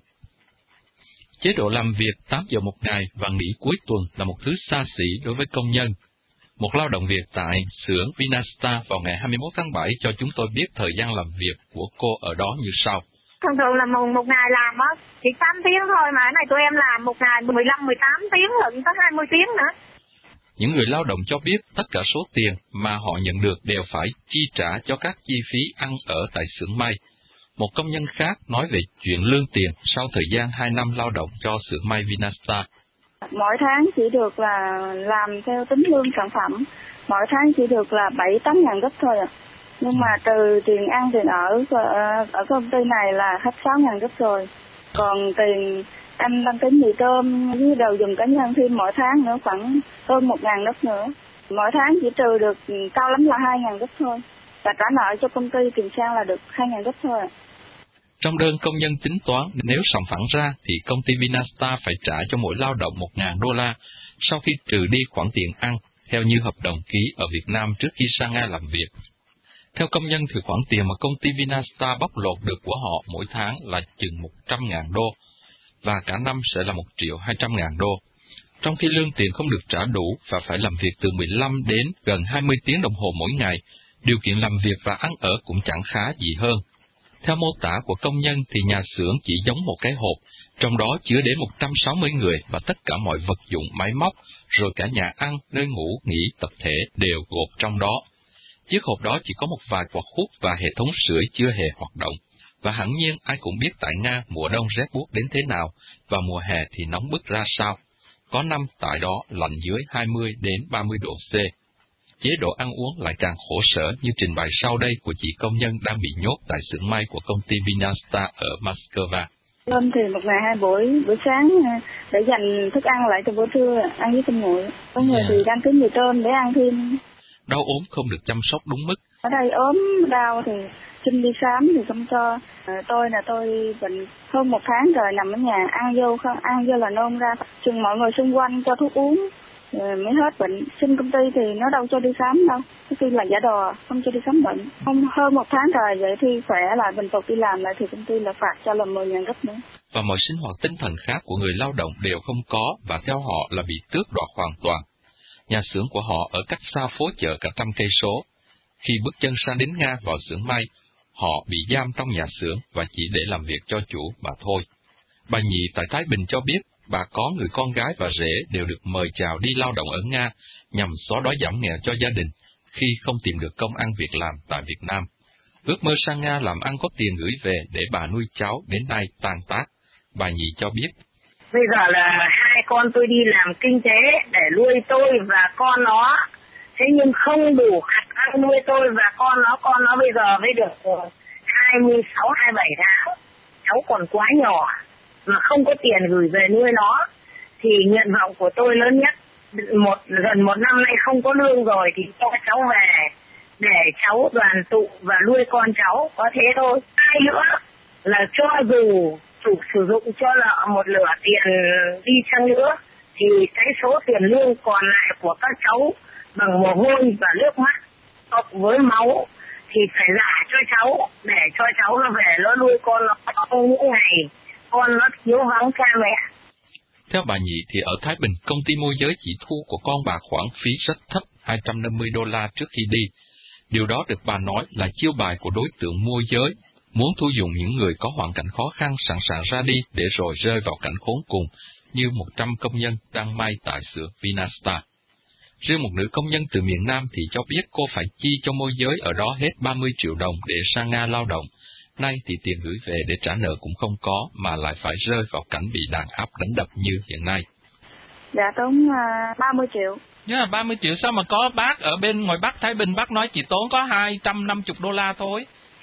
Chế độ làm việc tám giờ một ngày và nghỉ cuối tuần là một thứ xa xỉ đối với công nhân. Một lao động Việt tại xưởng Vinastar vào ngày hai mươi mốt tháng bảy cho chúng tôi biết thời gian làm việc của cô ở đó như sau. Thường thường là một, một ngày làm á chỉ tám tiếng thôi, mà cái này tụi em làm một ngày mười lăm mười tám tiếng lận tới hai mươi tiếng nữa. Những người lao động cho biết tất cả số tiền mà họ nhận được đều phải chi trả cho các chi phí ăn ở tại xưởng may. Một công nhân khác nói về chuyện lương tiền sau thời gian hai năm lao động cho xưởng may Vinastar. Mỗi tháng chỉ được là làm theo tính lương sản phẩm, mỗi tháng chỉ được là bảy tám ngàn gấp thôi ạ. À. Nhưng mà từ tiền ăn, tiền ở ở công ty này là hết sáu ngàn gấp rồi. Còn tiền anh đăng ký mì tôm với đồ dùng cá nhân thêm mỗi tháng nữa khoảng hơn một ngàn gấp nữa. Mỗi tháng chỉ trừ được cao lắm là hai ngàn gấp thôi. Và trả nợ cho công ty tiền sang là được hai ngàn gấp thôi. Trong đơn công nhân tính toán nếu sòng phẳng ra thì công ty Vinastar phải trả cho mỗi lao động một ngàn đô la sau khi trừ đi khoản tiền ăn theo như hợp đồng ký ở Việt Nam trước khi sang Nga làm việc. Theo công nhân thì khoản tiền mà công ty Vinastar bóc lột được của họ mỗi tháng là chừng một trăm ngàn đô, và cả năm sẽ là một triệu hai trăm ngàn đô. Trong khi lương tiền không được trả đủ và phải làm việc từ mười lăm đến gần hai mươi tiếng đồng hồ mỗi ngày, điều kiện làm việc và ăn ở cũng chẳng khá gì hơn. Theo mô tả của công nhân thì nhà xưởng chỉ giống một cái hộp, trong đó chứa đến một trăm sáu mươi người và tất cả mọi vật dụng máy móc, rồi cả nhà ăn, nơi ngủ, nghỉ, tập thể đều gộp trong đó. Chiếc hộp đó chỉ có một vài quạt hút và hệ thống sưởi chưa hề hoạt động. Và hẳn nhiên ai cũng biết tại Nga mùa đông rét buốt đến thế nào, và mùa hè thì nóng bức ra sao. Có năm tại đó lạnh dưới hai mươi đến ba mươi độ C. Chế độ ăn uống lại càng khổ sở như trình bày sau đây của chị công nhân đang bị nhốt tại xưởng may của công ty Vinastar ở Moscow. Cơm thì một ngày hai buổi, buổi sáng để dành thức ăn lại cho bữa trưa, ăn với cơm nguội. Có người thì đăng ký mì tôm để ăn thêm. Đau ốm không được chăm sóc đúng mức. Ở đây ốm đau thì xin đi khám thì không cho. À, tôi là tôi bệnh hơn một tháng rồi nằm ở nhà, ăn vô không ăn vô là nôn ra. Chừng mọi người xung quanh cho thuốc uống, rồi mới hết bệnh. Xin công ty thì nó đâu cho đi khám đâu, cái khi là giả đò, không cho đi khám bệnh. Không hơn một tháng rồi vậy thì khỏe lại bình phục đi làm lại thì công ty là phạt cho là mười ngàn gấp nữa. Và mọi sinh hoạt tinh thần khác của người lao động đều không có, và theo họ là bị tước đoạt hoàn toàn. Nhà xưởng của họ ở cách xa phố chợ cả trăm cây số. Khi bước chân sang đến Nga vào xưởng may, họ bị giam trong nhà xưởng và chỉ để làm việc cho chủ mà thôi. Bà Nhị tại Thái Bình cho biết, bà có người con gái và rể đều được mời chào đi lao động ở Nga nhằm xóa đói giảm nghèo cho gia đình khi không tìm được công ăn việc làm tại Việt Nam. Ước mơ sang Nga làm ăn có tiền gửi về để bà nuôi cháu đến nay tan tác. Bà Nhị cho biết, bây giờ là hai con tôi đi làm kinh tế để nuôi tôi và con nó, thế nhưng không đủ khả năng nuôi tôi và con nó. Con nó bây giờ mới được hai mươi sáu, hai mươi bảy tháng, cháu còn quá nhỏ mà không có tiền gửi về nuôi nó. Thì nguyện vọng của tôi lớn nhất, một gần một năm nay không có lương rồi thì cho cháu về để cháu đoàn tụ và nuôi con cháu, có thế thôi. Hai nữa là cho dù chủ sử dụng cho nợ một nửa tiền đi chăng nữa thì cái số tiền lương còn lại của các cháu bằng mồ hôi và nước mắt cộng với máu thì phải trả cho cháu để cho cháu nó về nó nuôi con nó trong những ngày con nó thiếu vắng cha mẹ. Theo bà Nhị thì ở Thái Bình, công ty môi giới chỉ thu của con bà khoản phí rất thấp, hai trăm năm mươi đô la trước khi đi. Điều đó được bà nói là chiêu bài của đối tượng môi giới, muốn thu dùng những người có hoàn cảnh khó khăn sẵn sàng ra đi để rồi rơi vào cảnh khốn cùng, như một trăm công nhân đang may tại xưởng Vinastar. Riêng một nữ công nhân từ miền Nam thì cho biết cô phải chi cho môi giới ở đó hết ba mươi triệu đồng để sang Nga lao động. Nay thì tiền gửi về để trả nợ cũng không có, mà lại phải rơi vào cảnh bị đàn áp đánh đập như hiện nay. Dạ tốn uh, ba mươi triệu. Yeah, ba mươi triệu sao mà có, bác ở bên ngoài Bắc Thái Bình bác nói chỉ tốn có hai trăm năm mươi đô la thôi.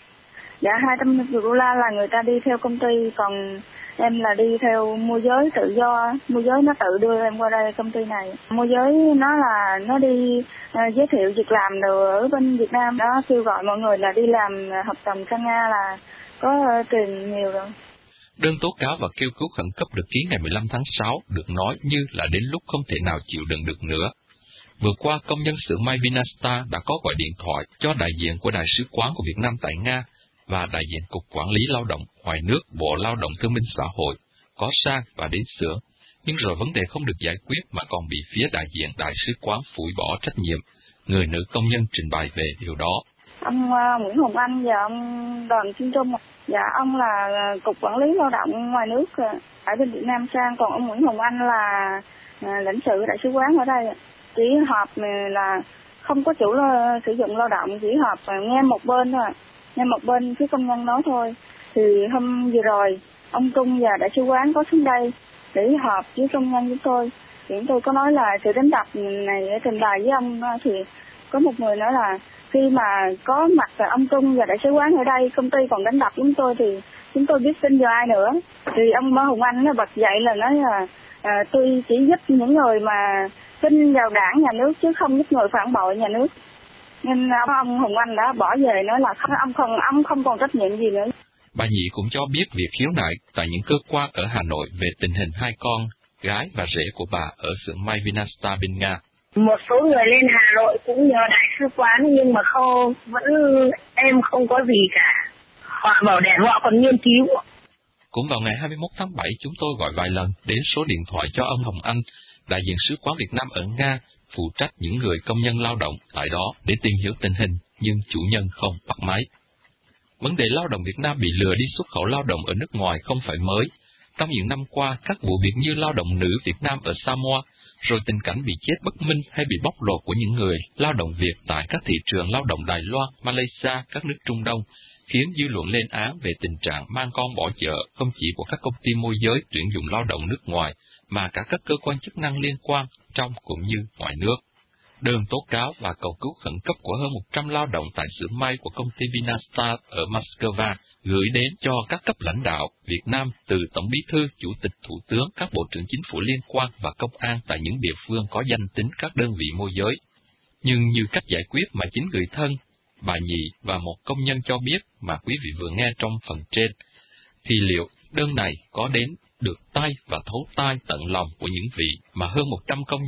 Dạ hai trăm năm mươi đô la là người ta đi theo công ty, còn em là đi theo môi giới tự do, môi giới nó tự đưa em qua đây công ty này. Môi giới nó là nó đi uh, giới thiệu việc làm đồ ở bên Việt Nam đó, kêu gọi mọi người là đi làm hợp đồng sang Nga là có uh, tiền nhiều rồi. Đơn tố cáo và kêu cứu khẩn cấp được ký ngày mười lăm tháng sáu được nói như là đến lúc không thể nào chịu đựng được nữa. Vừa qua, công nhân xưởng may Vinastar đã có gọi điện thoại cho đại diện của Đại sứ quán của Việt Nam tại Nga và đại diện Cục Quản lý Lao động ngoài nước Bộ Lao động Thương binh Xã hội có sang và đến xưởng, nhưng rồi vấn đề không được giải quyết mà còn bị phía đại diện Đại sứ quán phủi bỏ trách nhiệm. Người nữ công nhân trình bày về điều đó. Ông uh, Nguyễn Hồng Anh và ông Đoàn Kim Trung, dạ ông là Cục Quản lý Lao động ngoài nước ở bên Việt Nam sang, còn ông Nguyễn Hồng Anh là uh, lãnh sự Đại sứ quán ở đây. Chỉ họp là không có chủ uh, sử dụng lao động, chỉ họp uh, nghe một bên thôi, nghe một bên phía công nhân nói thôi. Thì hôm vừa rồi ông Trung và Đại sứ quán có xuống đây để họp với công nhân chúng tôi. Thì chúng tôi có nói là sự đánh đập này để trình bày với ông, thì có một người nói là khi mà có mặt ông Trung và Đại sứ quán ở đây, công ty còn đánh đập chúng tôi thì chúng tôi biết tin vào ai nữa. Thì ông Mơ Hồng Anh nó bật dậy là nói là à, tôi chỉ giúp những người mà tin vào đảng nhà nước chứ không giúp người phản bội nhà nước. Nên ông Hồng Anh đã bỏ về nói là không, ông không ông không còn trách nhiệm gì nữa. Bà Nhị cũng cho biết việc khiếu nại tại những cơ quan ở Hà Nội về tình hình hai con gái và rể của bà ở xưởng may Vinastar bên Nga. Một số người lên Hà Nội cũng nhờ đại sứ quán nhưng mà không, vẫn em không có gì cả. Họ bảo để họ còn nghiên cứu. Cũng vào ngày hai mươi mốt tháng bảy, chúng tôi gọi vài lần đến số điện thoại cho ông Hồng Anh, đại diện sứ quán Việt Nam ở Nga, phụ trách những người công nhân lao động tại đó để tìm hiểu tình hình, nhưng chủ nhân không bắt máy. Vấn đề lao động Việt Nam bị lừa đi xuất khẩu lao động ở nước ngoài không phải mới. Trong những năm qua, các vụ việc như lao động nữ Việt Nam ở Samoa, rồi tình cảnh bị chết bất minh hay bị bóc lột của những người lao động Việt tại các thị trường lao động Đài Loan, Malaysia, các nước Trung Đông, khiến dư luận lên án về tình trạng mang con bỏ chợ không chỉ của các công ty môi giới tuyển dụng lao động nước ngoài, mà cả các cơ quan chức năng liên quan trong cũng như ngoài nước. Đơn tố cáo và cầu cứu khẩn cấp của hơn một trăm lao động tại xưởng may của công ty Vinastar ở Moscow gửi đến cho các cấp lãnh đạo Việt Nam từ Tổng Bí thư, Chủ tịch Thủ tướng, các bộ trưởng chính phủ liên quan và công an tại những địa phương có danh tính các đơn vị môi giới. Nhưng như cách giải quyết mà chính người thân, bà Nhị và một công nhân cho biết mà quý vị vừa nghe trong phần trên, thì liệu đơn này có đến được tay và thấu tai tận lòng của những vị mà hơn một trăm công nhân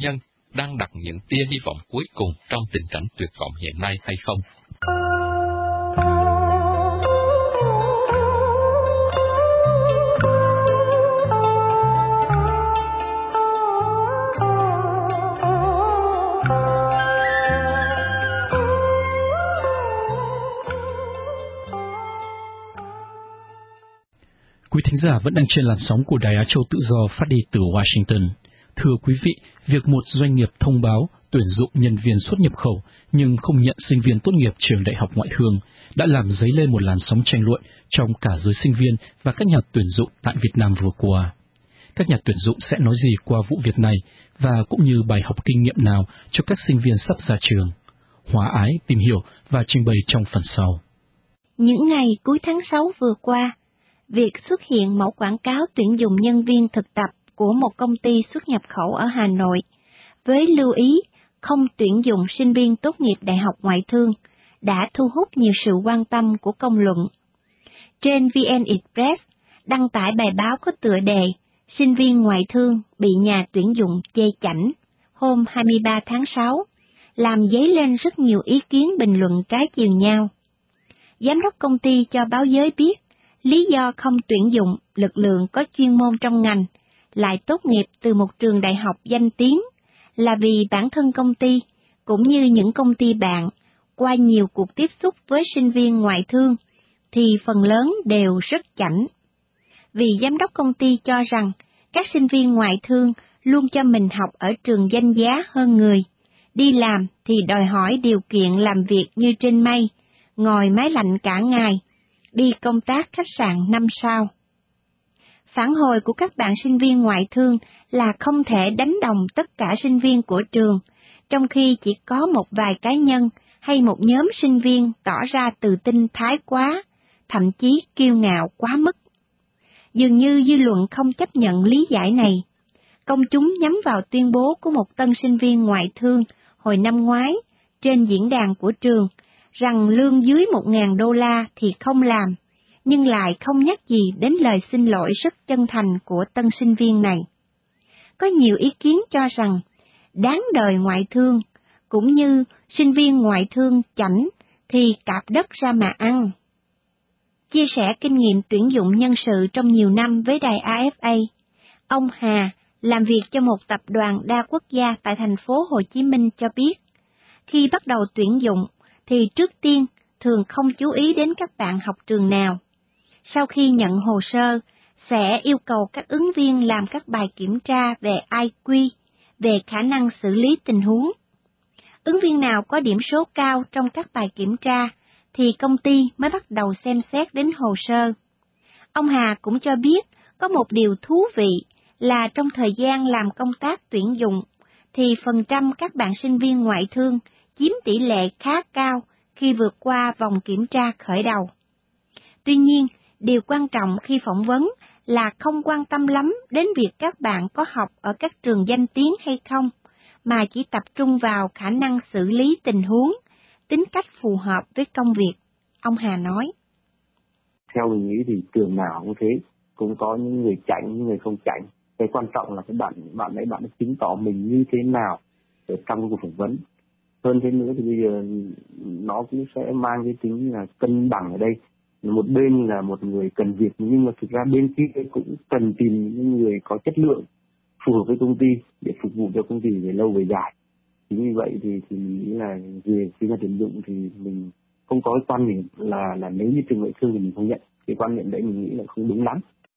đang đặt những tia hy vọng cuối cùng trong tình cảnh tuyệt vọng hiện nay hay không? Quý thính giả vẫn đang trên làn sóng của Đài Á Châu Tự Do phát đi từ Washington. Thưa quý vị, việc một doanh nghiệp thông báo tuyển dụng nhân viên xuất nhập khẩu nhưng không nhận sinh viên tốt nghiệp trường đại học ngoại thương đã làm dấy lên một làn sóng tranh luận trong cả giới sinh viên và các nhà tuyển dụng tại Việt Nam vừa qua. Các nhà tuyển dụng sẽ nói gì qua vụ việc này và cũng như bài học kinh nghiệm nào cho các sinh viên sắp ra trường? Hóa Ái tìm hiểu và trình bày trong phần sau. Những ngày cuối tháng sáu vừa qua, việc xuất hiện mẫu quảng cáo tuyển dụng nhân viên thực tập của một công ty xuất nhập khẩu ở Hà Nội, với lưu ý không tuyển dụng sinh viên tốt nghiệp đại học ngoại thương, đã thu hút nhiều sự quan tâm của công luận. Trên vê en Express đăng tải bài báo có tựa đề "Sinh viên ngoại thương bị nhà tuyển dụng chê chảnh" hôm hai mươi ba tháng sáu, làm dấy lên rất nhiều ý kiến bình luận trái chiều nhau. Giám đốc công ty cho báo giới biết, lý do không tuyển dụng lực lượng có chuyên môn trong ngành, lại tốt nghiệp từ một trường đại học danh tiếng, là vì bản thân công ty, cũng như những công ty bạn, qua nhiều cuộc tiếp xúc với sinh viên ngoại thương, thì phần lớn đều rất chảnh. Vì giám đốc công ty cho rằng, các sinh viên ngoại thương luôn cho mình học ở trường danh giá hơn người, đi làm thì đòi hỏi điều kiện làm việc như trên mây, ngồi máy lạnh cả ngày, đi công tác khách sạn năm sao. Phản hồi của các bạn sinh viên ngoại thương là không thể đánh đồng tất cả sinh viên của trường, trong khi chỉ có một vài cá nhân hay một nhóm sinh viên tỏ ra tự tin thái quá, thậm chí kiêu ngạo quá mức. Dường như dư luận không chấp nhận lý giải này. Công chúng nhắm vào tuyên bố của một tân sinh viên ngoại thương hồi năm ngoái trên diễn đàn của trường, rằng lương dưới một nghìn đô la thì không làm, nhưng lại không nhắc gì đến lời xin lỗi rất chân thành của tân sinh viên này. Có nhiều ý kiến cho rằng, đáng đời ngoại thương, cũng như sinh viên ngoại thương chảnh thì cạp đất ra mà ăn. Chia sẻ kinh nghiệm tuyển dụng nhân sự trong nhiều năm với đài a ép a, ông Hà, làm việc cho một tập đoàn đa quốc gia tại thành phố Hồ Chí Minh cho biết, khi bắt đầu tuyển dụng thì trước tiên thường không chú ý đến các bạn học trường nào. Sau khi nhận hồ sơ, sẽ yêu cầu các ứng viên làm các bài kiểm tra về i kiu, về khả năng xử lý tình huống. Ứng viên nào có điểm số cao trong các bài kiểm tra, thì công ty mới bắt đầu xem xét đến hồ sơ. Ông Hà cũng cho biết có một điều thú vị là trong thời gian làm công tác tuyển dụng, thì phần trăm các bạn sinh viên ngoại thương chiếm tỷ lệ khá cao khi vượt qua vòng kiểm tra khởi đầu. Tuy nhiên, điều quan trọng khi phỏng vấn là không quan tâm lắm đến việc các bạn có học ở các trường danh tiếng hay không, mà chỉ tập trung vào khả năng xử lý tình huống, tính cách phù hợp với công việc, ông Hà nói. Theo mình nghĩ thì trường nào cũng thế, cũng có những người chảnh, những người không chảnh. Cái quan trọng là các bạn, bạn ấy bạn ấy chứng tỏ mình như thế nào ở trong cuộc phỏng vấn. Hơn thế nữa thì bây giờ nó cũng sẽ mang cái tính là cân bằng ở đây. Một bên là một người cần việc, nhưng mà thực ra bên kia cũng cần tìm những người có chất lượng phù hợp với công ty để phục vụ cho công ty về lâu về dài. Chính vì vậy thì, thì mình nghĩ là về phía nhà tuyển dụng thì mình không có cái quan niệm là là nếu như trường ngoại thương thì mình không nhận. Cái quan niệm đấy mình nghĩ là không đúng lắm.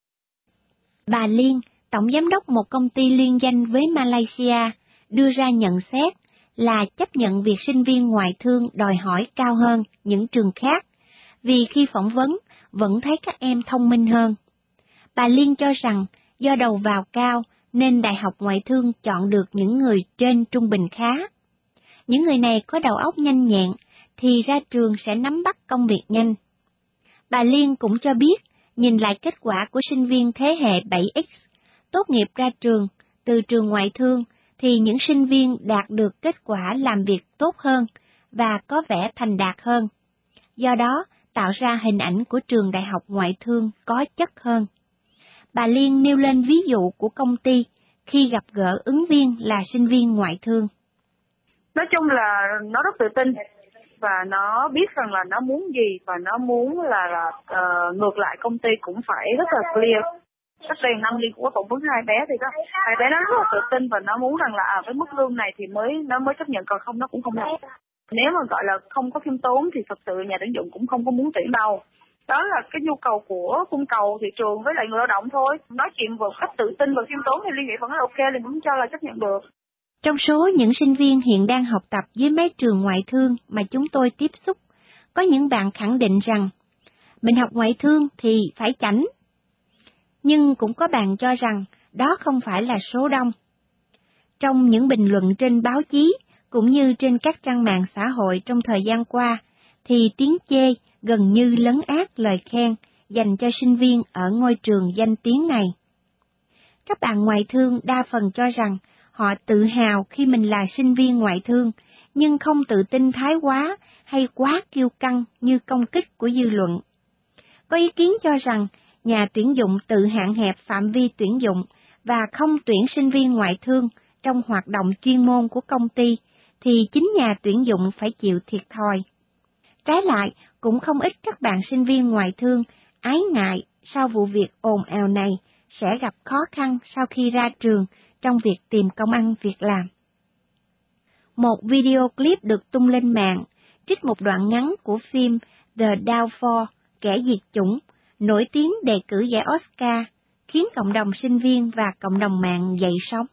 Bà Liên, tổng giám đốc một công ty liên danh với Malaysia, đưa ra nhận xét là chấp nhận việc sinh viên ngoại thương đòi hỏi cao hơn những trường khác, vì khi phỏng vấn vẫn thấy các em thông minh hơn. Bà Liên cho rằng do đầu vào cao nên Đại học Ngoại thương chọn được những người trên trung bình khá. Những người này có đầu óc nhanh nhẹn thì ra trường sẽ nắm bắt công việc nhanh. Bà Liên cũng cho biết, nhìn lại kết quả của sinh viên thế hệ bảy x, tốt nghiệp ra trường từ trường ngoại thương thì những sinh viên đạt được kết quả làm việc tốt hơn và có vẻ thành đạt hơn. Do đó, tạo ra hình ảnh của trường đại học ngoại thương có chất hơn. Bà Liên nêu lên ví dụ của công ty khi gặp gỡ ứng viên là sinh viên ngoại thương? Nói chung là nó rất tự tin và nó biết rằng là nó muốn gì và nó muốn là, là uh, ngược lại công ty cũng phải rất là clear. Cách đây năm Liên cũng có phỏng vấn hai bé thì đó, hai bé nó rất là tự tin và nó muốn rằng là à, với mức lương này thì mới nó mới chấp nhận, còn không nó cũng không làm. Nếu mà gọi là không có khiêm tốn thì thật sự nhà tuyển dụng cũng không có muốn tuyển đâu. Đó là cái nhu cầu của cung cầu thị trường với lại người lao động thôi. Nói chuyện một cách tự tin và khiêm tốn thì Liên nghĩ vẫn là ok, Liên cũng cho là chấp nhận được. Trong số những sinh viên hiện đang học tập dưới mấy trường ngoại thương mà chúng tôi tiếp xúc, có những bạn khẳng định rằng mình học ngoại thương thì phải chảnh. Nhưng cũng có bạn cho rằng đó không phải là số đông. Trong những bình luận trên báo chí cũng như trên các trang mạng xã hội trong thời gian qua, thì tiếng chê gần như lấn át lời khen dành cho sinh viên ở ngôi trường danh tiếng này. Các bạn ngoại thương đa phần cho rằng họ tự hào khi mình là sinh viên ngoại thương, nhưng không tự tin thái quá hay quá kiêu căng như công kích của dư luận. Có ý kiến cho rằng nhà tuyển dụng tự hạn hẹp phạm vi tuyển dụng và không tuyển sinh viên ngoại thương trong hoạt động chuyên môn của công ty, thì chính nhà tuyển dụng phải chịu thiệt thòi. Trái lại, cũng không ít các bạn sinh viên ngoại thương ái ngại sau vụ việc ồn ào này sẽ gặp khó khăn sau khi ra trường trong việc tìm công ăn việc làm. Một video clip được tung lên mạng, trích một đoạn ngắn của phim The Downfall, Kẻ diệt chủng, nổi tiếng đề cử giải Oscar, khiến cộng đồng sinh viên và cộng đồng mạng dậy sóng.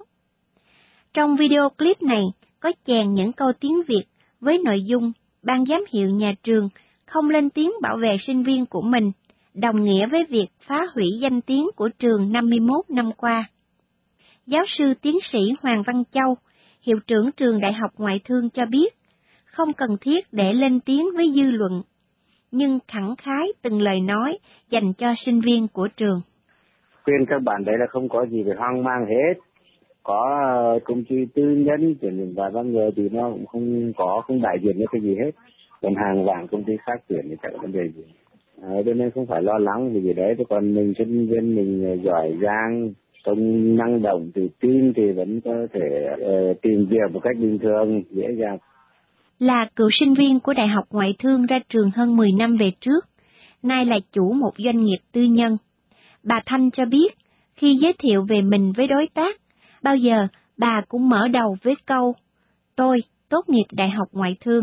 Trong video clip này có chèn những câu tiếng Việt với nội dung ban giám hiệu nhà trường không lên tiếng bảo vệ sinh viên của mình, đồng nghĩa với việc phá hủy danh tiếng của trường năm mươi mốt năm qua. Giáo sư tiến sĩ Hoàng Văn Châu, hiệu trưởng trường Đại học Ngoại thương cho biết, không cần thiết để lên tiếng với dư luận, nhưng khẳng khái từng lời nói dành cho sinh viên của trường. Khuyên các bạn đấy là không có gì phải hoang mang hết. Có công ty tư nhân tuyển những vài ba người thì nó cũng không có, không đại diện cái gì hết. Còn hàng vạn công ty khác tuyển thì chẳng có vấn đề gì. À, cho nên không phải lo lắng vì gì đấy. Còn mình sinh viên mình giỏi giang, công năng động, tự tin thì vẫn có thể uh, tìm việc một cách bình thường, dễ dàng. Là cựu sinh viên của Đại học Ngoại thương ra trường hơn mười năm về trước, nay là chủ một doanh nghiệp tư nhân. Bà Thanh cho biết, khi giới thiệu về mình với đối tác, bao giờ bà cũng mở đầu với câu, tôi tốt nghiệp Đại học Ngoại thương.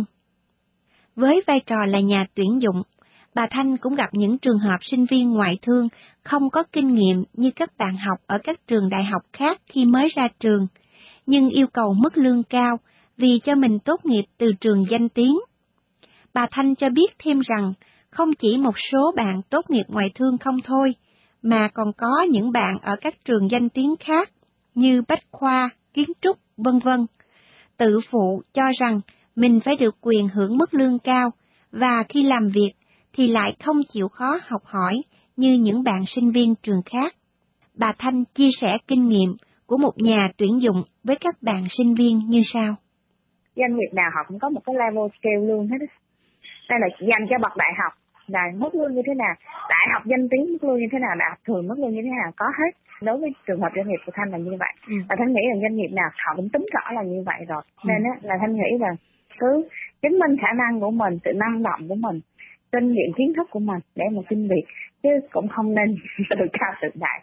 Với vai trò là nhà tuyển dụng, bà Thanh cũng gặp những trường hợp sinh viên ngoại thương không có kinh nghiệm như các bạn học ở các trường đại học khác khi mới ra trường, nhưng yêu cầu mức lương cao vì cho mình tốt nghiệp từ trường danh tiếng. Bà Thanh cho biết thêm rằng, không chỉ một số bạn tốt nghiệp ngoại thương không thôi, mà còn có những bạn ở các trường danh tiếng khác như Bách Khoa, Kiến trúc, vân vân tự phụ cho rằng mình phải được quyền hưởng mức lương cao, và khi làm việc thì lại không chịu khó học hỏi như những bạn sinh viên trường khác. Bà Thanh chia sẻ kinh nghiệm của một nhà tuyển dụng với các bạn sinh viên như sau. Doanh nghiệp nào họ cũng có một cái level scale lương hết. Đây là dành cho bậc đại học là mức lương như thế nào, đại học danh tiếng mức lương như thế nào, đại học thường mức lương như thế nào, có hết. Đối với trường hợp doanh nghiệp của Thanh là như vậy. Ừ. Và Thanh nghĩ là doanh nghiệp nào họ cũng tính rõ là như vậy rồi. Ừ. Nên á, là Thanh nghĩ là cứ chứng minh khả năng của mình, sự năng động của mình, kinh nghiệm kiến thức của mình để mà xin việc, chứ cũng không nên tự cao tự đại.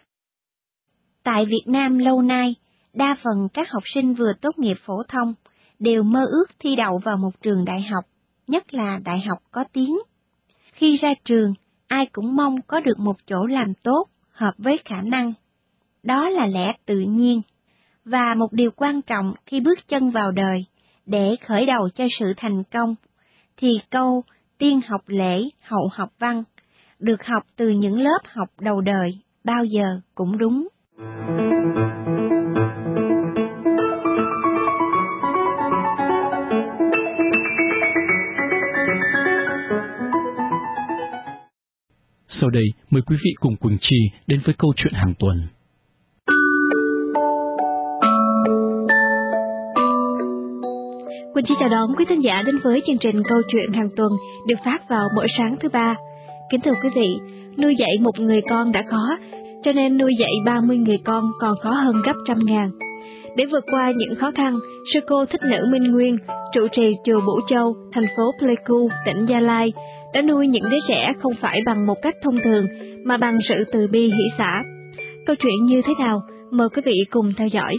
Tại Việt Nam lâu nay, đa phần các học sinh vừa tốt nghiệp phổ thông đều mơ ước thi đậu vào một trường đại học, nhất là đại học có tiếng. Khi ra trường, ai cũng mong có được một chỗ làm tốt, hợp với khả năng. Đó là lẽ tự nhiên, và một điều quan trọng khi bước chân vào đời, để khởi đầu cho sự thành công, thì câu tiên học lễ, hậu học văn, được học từ những lớp học đầu đời, bao giờ cũng đúng. Sau đây, mời quý vị cùng Quỳnh Chi đến với câu chuyện hàng tuần. Quỳnh Chi chào đón quý thính giả đến với chương trình Câu chuyện hàng tuần được phát vào mỗi sáng thứ ba. Kính thưa quý vị, nuôi dạy một người con đã khó, cho nên nuôi dạy ba mươi người con còn khó hơn gấp trăm ngàn. Để vượt qua những khó khăn, sư cô Thích Nữ Minh Nguyên, trụ trì chùa Bửu Châu, thành phố Pleiku, tỉnh Gia Lai, đã nuôi những đứa trẻ không phải bằng một cách thông thường, mà bằng sự từ bi hỷ xả. Câu chuyện như thế nào? Mời quý vị cùng theo dõi.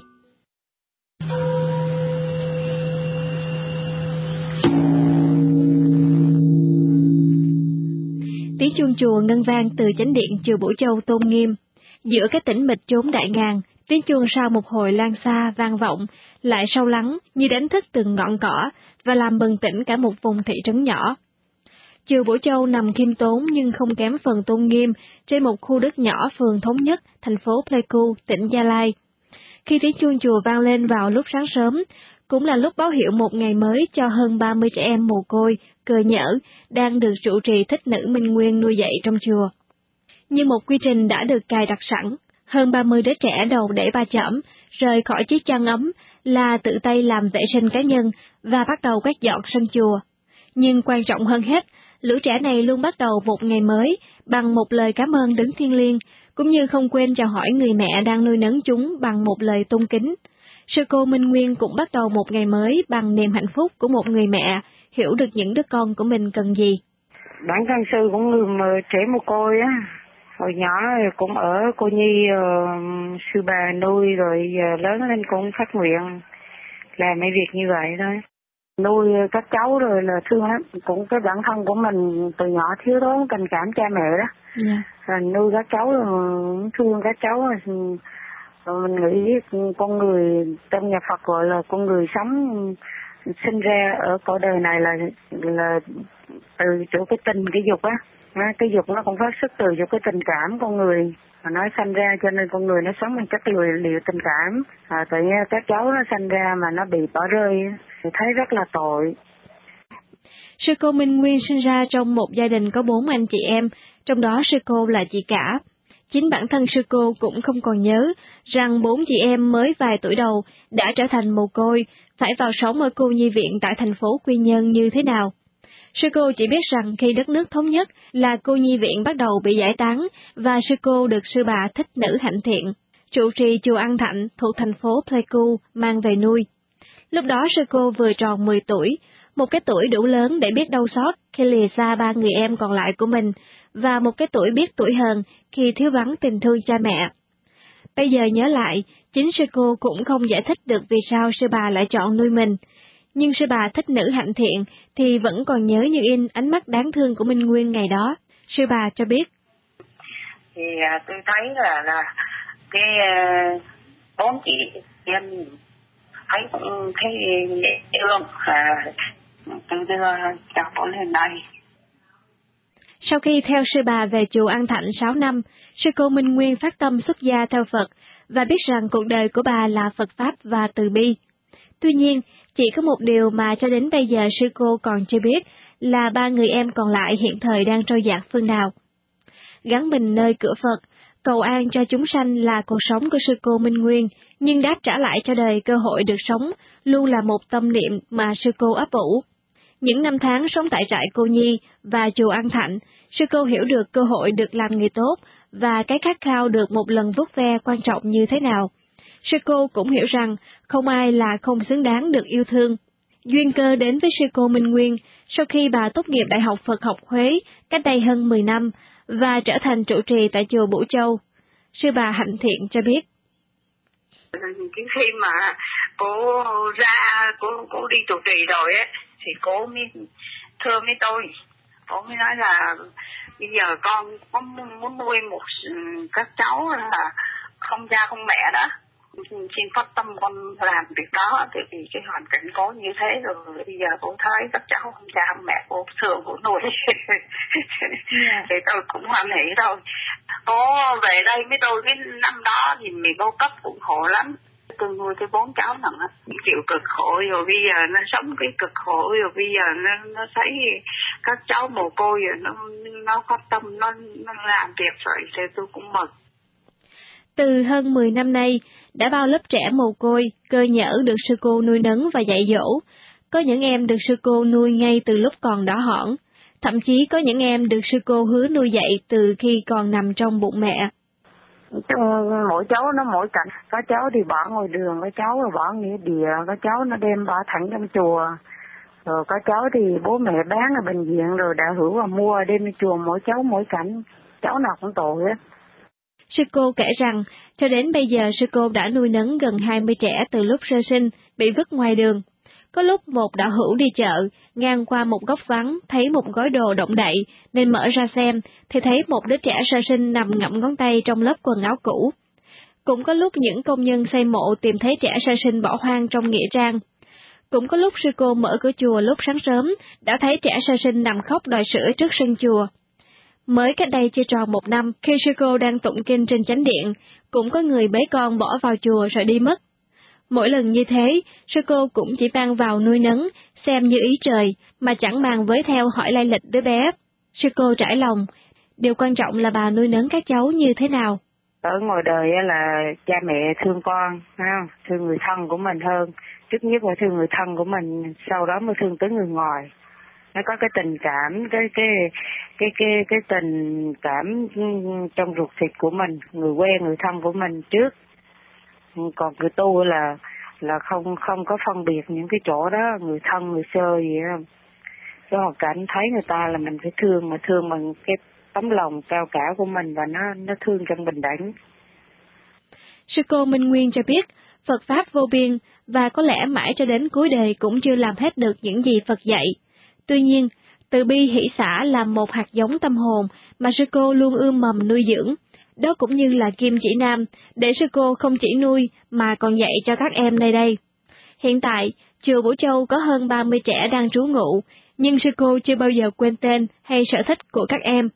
Tiếng chuông chùa ngân vang từ chánh điện chùa Bửu Châu tôn nghiêm. Giữa cái tĩnh mịch chốn đại ngàn, tiếng chuông sau một hồi lan xa vang vọng, lại sâu lắng như đánh thức từng ngọn cỏ và làm bừng tỉnh cả một vùng thị trấn nhỏ. Chùa Bửu Châu nằm khiêm tốn nhưng không kém phần tôn nghiêm trên một khu đất nhỏ phường Thống Nhất, thành phố Pleiku, tỉnh Gia Lai. Khi tiếng chuông chùa vang lên vào lúc sáng sớm, cũng là lúc báo hiệu một ngày mới cho hơn ba mươi trẻ em mồ côi, cơ nhỡ, đang được trụ trì Thích Nữ Minh Nguyên nuôi dạy trong chùa. Như một quy trình đã được cài đặt sẵn, hơn ba mươi đứa trẻ đầu để ba chỏm, rời khỏi chiếc chăn ấm là tự tay làm vệ sinh cá nhân và bắt đầu quét dọn sân chùa. Nhưng quan trọng hơn hết, lũ trẻ này luôn bắt đầu một ngày mới bằng một lời cảm ơn đấng thiêng liêng, cũng như không quên chào hỏi người mẹ đang nuôi nấng chúng bằng một lời tôn kính. Sư cô Minh Nguyên cũng bắt đầu một ngày mới bằng niềm hạnh phúc của một người mẹ, hiểu được những đứa con của mình cần gì. Bản thân sư cũng người trẻ mồ côi á, hồi nhỏ cũng ở cô nhi, uh, sư bà nuôi, rồi giờ lớn lên cũng phát nguyện làm mấy việc như vậy thôi. Nuôi các cháu rồi là thương lắm, cũng cái bản thân của mình từ nhỏ thiếu thốn tình cảm cha mẹ đó. Yeah. Rồi nuôi các cháu rồi thương các cháu rồi, rồi mình nghĩ con người trong nhà Phật gọi là con người sống sinh ra ở cõi đời này là là từ chỗ cái tình cái dục á, cái dục nó cũng phát xuất từ chỗ cái tình cảm con người mà nó sanh ra, cho nên con người nó sống bằng cách liệu liệu tình cảm. À, tự nhiên các cháu nó sanh ra mà nó bị bỏ rơi thì thấy rất là tội. Sư cô Minh Nguyên sinh ra trong một gia đình có bốn anh chị em, trong đó sư cô là chị cả. Chính bản thân sư cô cũng không còn nhớ rằng bốn chị em mới vài tuổi đầu đã trở thành mồ côi, phải vào sống ở cô nhi viện tại thành phố Quy Nhơn như thế nào. Sư cô chỉ biết rằng khi đất nước thống nhất là cô nhi viện bắt đầu bị giải tán và sư cô được sư bà Thích Nữ Hạnh Thiện, trụ trì chùa An Thạnh thuộc thành phố Pleiku mang về nuôi. Lúc đó sư cô vừa tròn mười tuổi, một cái tuổi đủ lớn để biết đau xót khi lìa xa ba người em còn lại của mình, và một cái tuổi biết tuổi hờn khi thiếu vắng tình thương cha mẹ. Bây giờ nhớ lại, chính sư cô cũng không giải thích được vì sao sư bà lại chọn nuôi mình. Nhưng sư bà Thích Nữ Hạnh Thiện thì vẫn còn nhớ như in ánh mắt đáng thương của Minh Nguyên ngày đó. Sư bà cho biết. Thì à, tôi thấy là là cái bốn chị em thấy cũng thấy dễ thương, à, tôi đưa cháu con lên đây. Sau khi theo sư bà về chùa An Thạnh sáu năm, sư cô Minh Nguyên phát tâm xuất gia theo Phật và biết rằng cuộc đời của bà là Phật Pháp và từ bi. Tuy nhiên, chỉ có một điều mà cho đến bây giờ sư cô còn chưa biết là ba người em còn lại hiện thời đang trôi dạt phương nào. Gắn mình nơi cửa Phật, cầu an cho chúng sanh là cuộc sống của sư cô Minh Nguyên, nhưng đáp trả lại cho đời cơ hội được sống luôn là một tâm niệm mà sư cô ấp ủ. Những năm tháng sống tại trại cô nhi và chùa An Thạnh, sư cô hiểu được cơ hội được làm người tốt và cái khát khao được một lần vuốt ve quan trọng như thế nào. Sư cô cũng hiểu rằng không ai là không xứng đáng được yêu thương. Duyên cơ đến với sư cô Minh Nguyên sau khi bà tốt nghiệp Đại học Phật học Huế cách đây hơn mười năm và trở thành trụ trì tại chùa Bửu Châu. Sư bà Hạnh Thiện cho biết. Cái khi mà cô ra, cô, cô đi trụ trì rồi ấy, thì cô mới thưa với tôi, cô mới nói là bây giờ con có muốn nuôi một các cháu là không cha không mẹ đó, xin phát tâm con làm việc đó, thì vì cái hoàn cảnh có như thế rồi, bây giờ cô thấy các cháu không cha không mẹ, cô thường cô nuôi. Yeah. Thì tôi cũng hoan hỉ thôi. Cô về đây với tôi cái năm đó thì mì bao cấp cũng khổ lắm. Tôi nuôi cái bốn cháu nặng á, chịu cực khổ, rồi bây giờ nó sống cái cực khổ, rồi bây giờ nó nó thấy các cháu mồ côi rồi nó nó phát tâm nó nó làm việc rồi, thì tôi cũng mừng. Từ hơn mười năm nay, đã bao lớp trẻ mồ côi, cơ nhỡ được sư cô nuôi nấng và dạy dỗ. Có những em được sư cô nuôi ngay từ lúc còn đỏ hỏn, thậm chí có những em được sư cô hứa nuôi dạy từ khi còn nằm trong bụng mẹ. Mỗi cháu nó mỗi cảnh, có cháu thì bỏ ngoài đường, có cháu rồi bỏ nghĩa địa, có cháu nó đem bỏ thẳng trong chùa, rồi có cháu thì bố mẹ bán ở bệnh viện rồi đạo hữu mà mua đem đi chùa, mỗi cháu mỗi cảnh, cháu nào cũng tội hết. Sư cô kể rằng, cho đến bây giờ sư cô đã nuôi nấng gần hai mươi trẻ từ lúc sơ sinh, bị vứt ngoài đường. Có lúc một đạo hữu đi chợ, ngang qua một góc vắng, thấy một gói đồ động đậy, nên mở ra xem, thì thấy một đứa trẻ sơ sinh nằm ngậm ngón tay trong lớp quần áo cũ. Cũng có lúc những công nhân xây mộ tìm thấy trẻ sơ sinh bỏ hoang trong nghĩa trang. Cũng có lúc sư cô mở cửa chùa lúc sáng sớm, đã thấy trẻ sơ sinh nằm khóc đòi sữa trước sân chùa. Mới cách đây chưa tròn một năm, khi sư cô đang tụng kinh trên chánh điện, cũng có người bế con bỏ vào chùa rồi đi mất. Mỗi lần như thế, sư cô cũng chỉ mang vào nuôi nấng, xem như ý trời, mà chẳng màng với theo hỏi lai lịch đứa bé. Sư cô trải lòng, điều quan trọng là bà nuôi nấng các cháu như thế nào. Ở ngoài đời là cha mẹ thương con, không? Thương người thân của mình hơn. Trước nhất là thương người thân của mình, sau đó mới thương tới người ngoài. Nó có cái tình cảm, cái cái cái cái cái tình cảm trong ruột thịt của mình, người quen, người thân của mình trước. Còn người tu là là không không có phân biệt những cái chỗ đó, người thân người sơ gì đó. Cái hoàn cảnh thấy người ta là mình phải thương, mà thương bằng cái tấm lòng cao cả của mình, và nó nó thương trong bình đẳng. Sư cô Minh Nguyên cho biết, Phật Pháp vô biên, và có lẽ mãi cho đến cuối đời cũng chưa làm hết được những gì Phật dạy. Tuy nhiên, từ bi hỷ xả là một hạt giống tâm hồn mà sư cô luôn ươm mầm nuôi dưỡng. Đó cũng như là kim chỉ nam, để sư cô không chỉ nuôi mà còn dạy cho các em nơi đây. Hiện tại, chùa Bửu Châu có hơn ba mươi trẻ đang trú ngụ, nhưng sư cô chưa bao giờ quên tên hay sở thích của các em.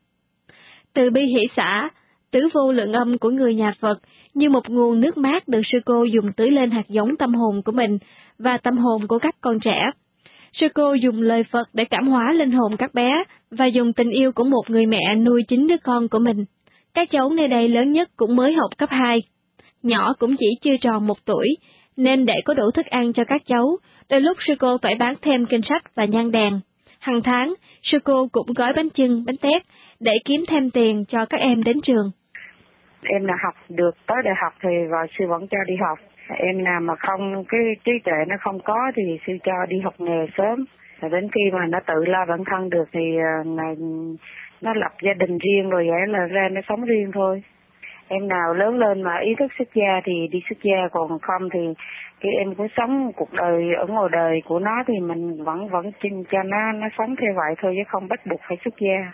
Từ bi hỷ xả, tứ vô lượng âm của người nhà Phật, như một nguồn nước mát được sư cô dùng tưới lên hạt giống tâm hồn của mình và tâm hồn của các con trẻ. Sư cô dùng lời Phật để cảm hóa linh hồn các bé và dùng tình yêu của một người mẹ nuôi chính đứa con của mình. Các cháu nơi đây lớn nhất cũng mới học cấp hai, nhỏ cũng chỉ chưa tròn một tuổi, nên để có đủ thức ăn cho các cháu, đôi lúc sư cô phải bán thêm kinh sách và nhang đèn. Hàng tháng, sư cô cũng gói bánh chưng, bánh tét để kiếm thêm tiền cho các em đến trường. Em nào học được tới đại học thì vào sư vẫn cho đi học. Em nào mà không, cái trí tuệ nó không có thì sư cho đi học nghề sớm. Rồi đến khi mà nó tự lo bản thân được thì này, nó lập gia đình riêng rồi vậy là ra nó sống riêng thôi. Em nào lớn lên mà ý thức xuất gia thì đi xuất gia, còn không thì cái em cứ sống cuộc đời ở ngoài đời của nó thì mình vẫn vẫn cho nó nó sống theo vậy thôi, chứ không bắt buộc phải xuất gia.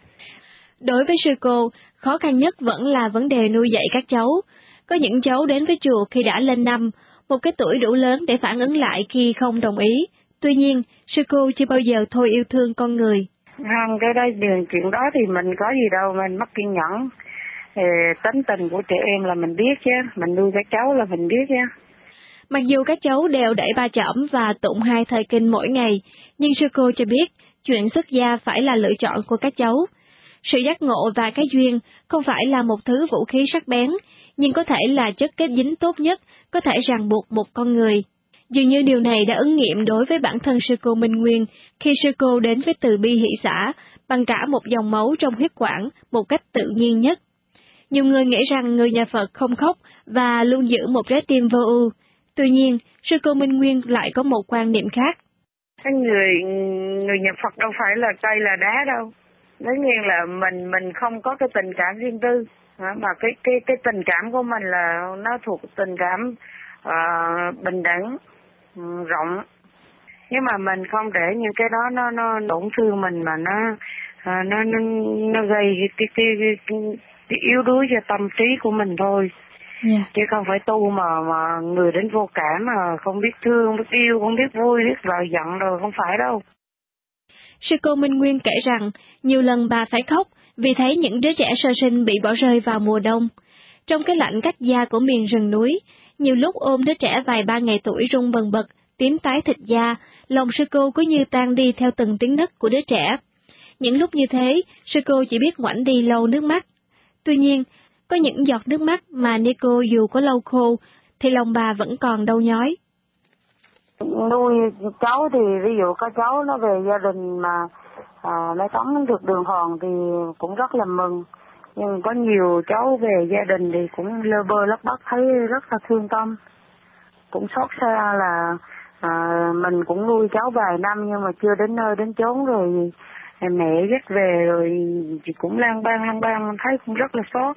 Đối với sư cô, khó khăn nhất vẫn là vấn đề nuôi dạy các cháu. Có những cháu đến với chùa khi đã lên năm, một cái tuổi đủ lớn để phản ứng lại khi không đồng ý. Tuy nhiên, sư cô chưa bao giờ thôi yêu thương con người. Không, cái đó điều chuyện đó thì mình có gì đâu, mình mất kiên nhẫn. Thì tính tình của trẻ em là mình biết chứ, mình nuôi các cháu là mình biết chứ. Mặc dù các cháu đều đẩy ba chỏm và tụng hai thời kinh mỗi ngày, nhưng sư cô cho biết chuyện xuất gia phải là lựa chọn của các cháu. Sự giác ngộ và cái duyên không phải là một thứ vũ khí sắc bén, nhưng có thể là chất kết dính tốt nhất có thể ràng buộc một con người. Dường như điều này đã ứng nghiệm đối với bản thân sư cô Minh Nguyên khi sư cô đến với từ bi hỷ xả bằng cả một dòng máu trong huyết quản một cách tự nhiên nhất. Nhiều người nghĩ rằng người nhà Phật không khóc và luôn giữ một trái tim vô ưu. Tuy nhiên, sư cô Minh Nguyên lại có một quan niệm khác. Cái người người nhà Phật đâu phải là cây là đá đâu. Tất nhiên là mình mình không có cái tình cảm riêng tư, mà cái cái cái tình cảm của mình là nó thuộc tình cảm uh, bình đẳng, rộng. Nhưng mà mình không để những cái đó nó nó tổn thương mình, mà nó uh, nó nó nó gây cái cái, cái, cái, cái yếu đuối cho tâm trí của mình thôi. Yeah. Chứ không phải tu mà mà người đến vô cảm mà không biết thương, không biết yêu, không biết vui, biết vào giận rồi, không phải đâu. Sư cô Minh Nguyên kể rằng, nhiều lần bà phải khóc vì thấy những đứa trẻ sơ sinh bị bỏ rơi vào mùa đông. Trong cái lạnh cách da của miền rừng núi, nhiều lúc ôm đứa trẻ vài ba ngày tuổi run bần bật, tím tái thịt da, lòng sư cô cứ như tan đi theo từng tiếng nấc của đứa trẻ. Những lúc như thế, sư cô chỉ biết ngoảnh đi lau nước mắt. Tuy nhiên, có những giọt nước mắt mà Nico dù có lau khô, thì lòng bà vẫn còn đau nhói. Nuôi cháu thì ví dụ có cháu nó về gia đình mà à, nó tắm được đường hòn thì cũng rất là mừng. Nhưng có nhiều cháu về gia đình thì cũng lơ bơ lắc bắc, thấy rất là thương tâm. Cũng xót xa là à, mình cũng nuôi cháu vài năm nhưng mà chưa đến nơi đến chốn rồi mẹ dắt về rồi chị cũng lang bang lang bang, thấy cũng rất là xót.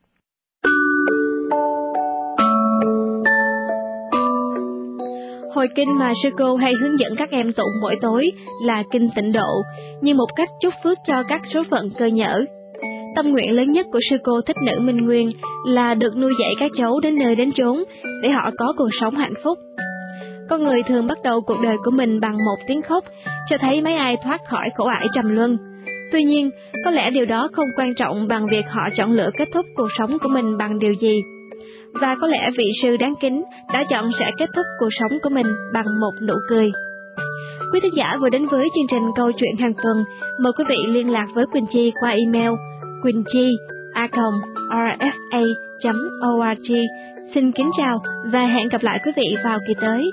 Hồi kinh mà sư cô hay hướng dẫn các em tụng mỗi tối là kinh Tịnh Độ, như một cách chúc phước cho các số phận cơ nhỡ. Tâm nguyện lớn nhất của sư cô Thích Nữ Minh Nguyên là được nuôi dạy các cháu đến nơi đến chốn để họ có cuộc sống hạnh phúc. Con người thường bắt đầu cuộc đời của mình bằng một tiếng khóc, cho thấy mấy ai thoát khỏi khổ ải trầm luân. Tuy nhiên, có lẽ điều đó không quan trọng bằng việc họ chọn lựa kết thúc cuộc sống của mình bằng điều gì. Và có lẽ vị sư đáng kính đã chọn sẽ kết thúc cuộc sống của mình bằng một nụ cười. Quý thính giả vừa đến với chương trình Câu chuyện hàng tuần, mời quý vị liên lạc với Quỳnh Chi qua email quỳnh chi a còng r f a chấm org. Xin kính chào và hẹn gặp lại quý vị vào kỳ tới.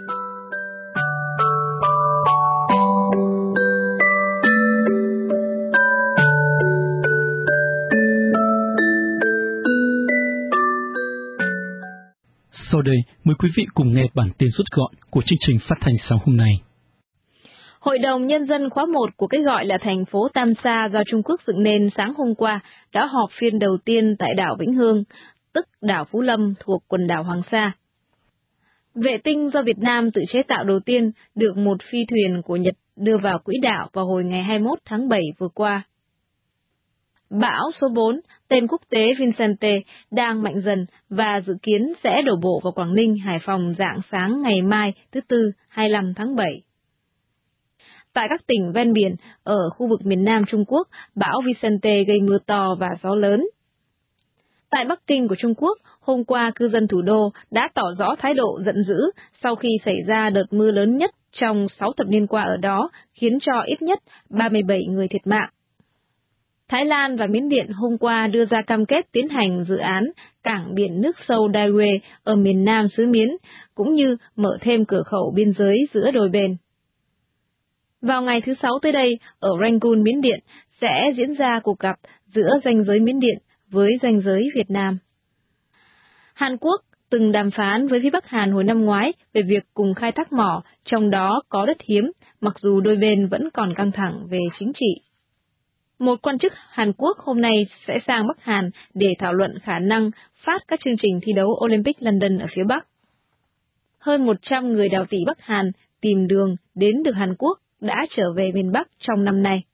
Sau đây, mời quý vị cùng nghe bản tin rút gọn của chương trình phát thanh sáng hôm nay. Hội đồng Nhân dân khóa một của cái gọi là thành phố Tam Sa do Trung Quốc dựng nên sáng hôm qua đã họp phiên đầu tiên tại đảo Vĩnh Hương, tức đảo Phú Lâm thuộc quần đảo Hoàng Sa. Vệ tinh do Việt Nam tự chế tạo đầu tiên được một phi thuyền của Nhật đưa vào quỹ đạo vào hồi ngày hai mươi mốt tháng bảy vừa qua. Bão số bốn, tên quốc tế Vincente, đang mạnh dần và dự kiến sẽ đổ bộ vào Quảng Ninh, Hải Phòng rạng sáng ngày mai thứ Tư hai mươi lăm tháng bảy. Tại các tỉnh ven biển ở khu vực miền Nam Trung Quốc, bão Vincente gây mưa to và gió lớn. Tại Bắc Kinh của Trung Quốc, hôm qua cư dân thủ đô đã tỏ rõ thái độ giận dữ sau khi xảy ra đợt mưa lớn nhất trong sáu thập niên qua ở đó, khiến cho ít nhất ba mươi bảy người thiệt mạng. Thái Lan và Miến Điện hôm qua đưa ra cam kết tiến hành dự án cảng biển nước sâu Daewoo ở miền Nam xứ Miến, cũng như mở thêm cửa khẩu biên giới giữa đôi bên. Vào ngày thứ Sáu tới đây, ở Rangoon, Miến Điện, sẽ diễn ra cuộc gặp giữa ranh giới Miến Điện với ranh giới Việt Nam. Hàn Quốc từng đàm phán với phía Bắc Hàn hồi năm ngoái về việc cùng khai thác mỏ, trong đó có đất hiếm, mặc dù đôi bên vẫn còn căng thẳng về chính trị. Một quan chức Hàn Quốc hôm nay sẽ sang Bắc Hàn để thảo luận khả năng phát các chương trình thi đấu Olympic London ở phía Bắc. Hơn một trăm người đào tỉ Bắc Hàn tìm đường đến được Hàn Quốc đã trở về miền Bắc trong năm nay.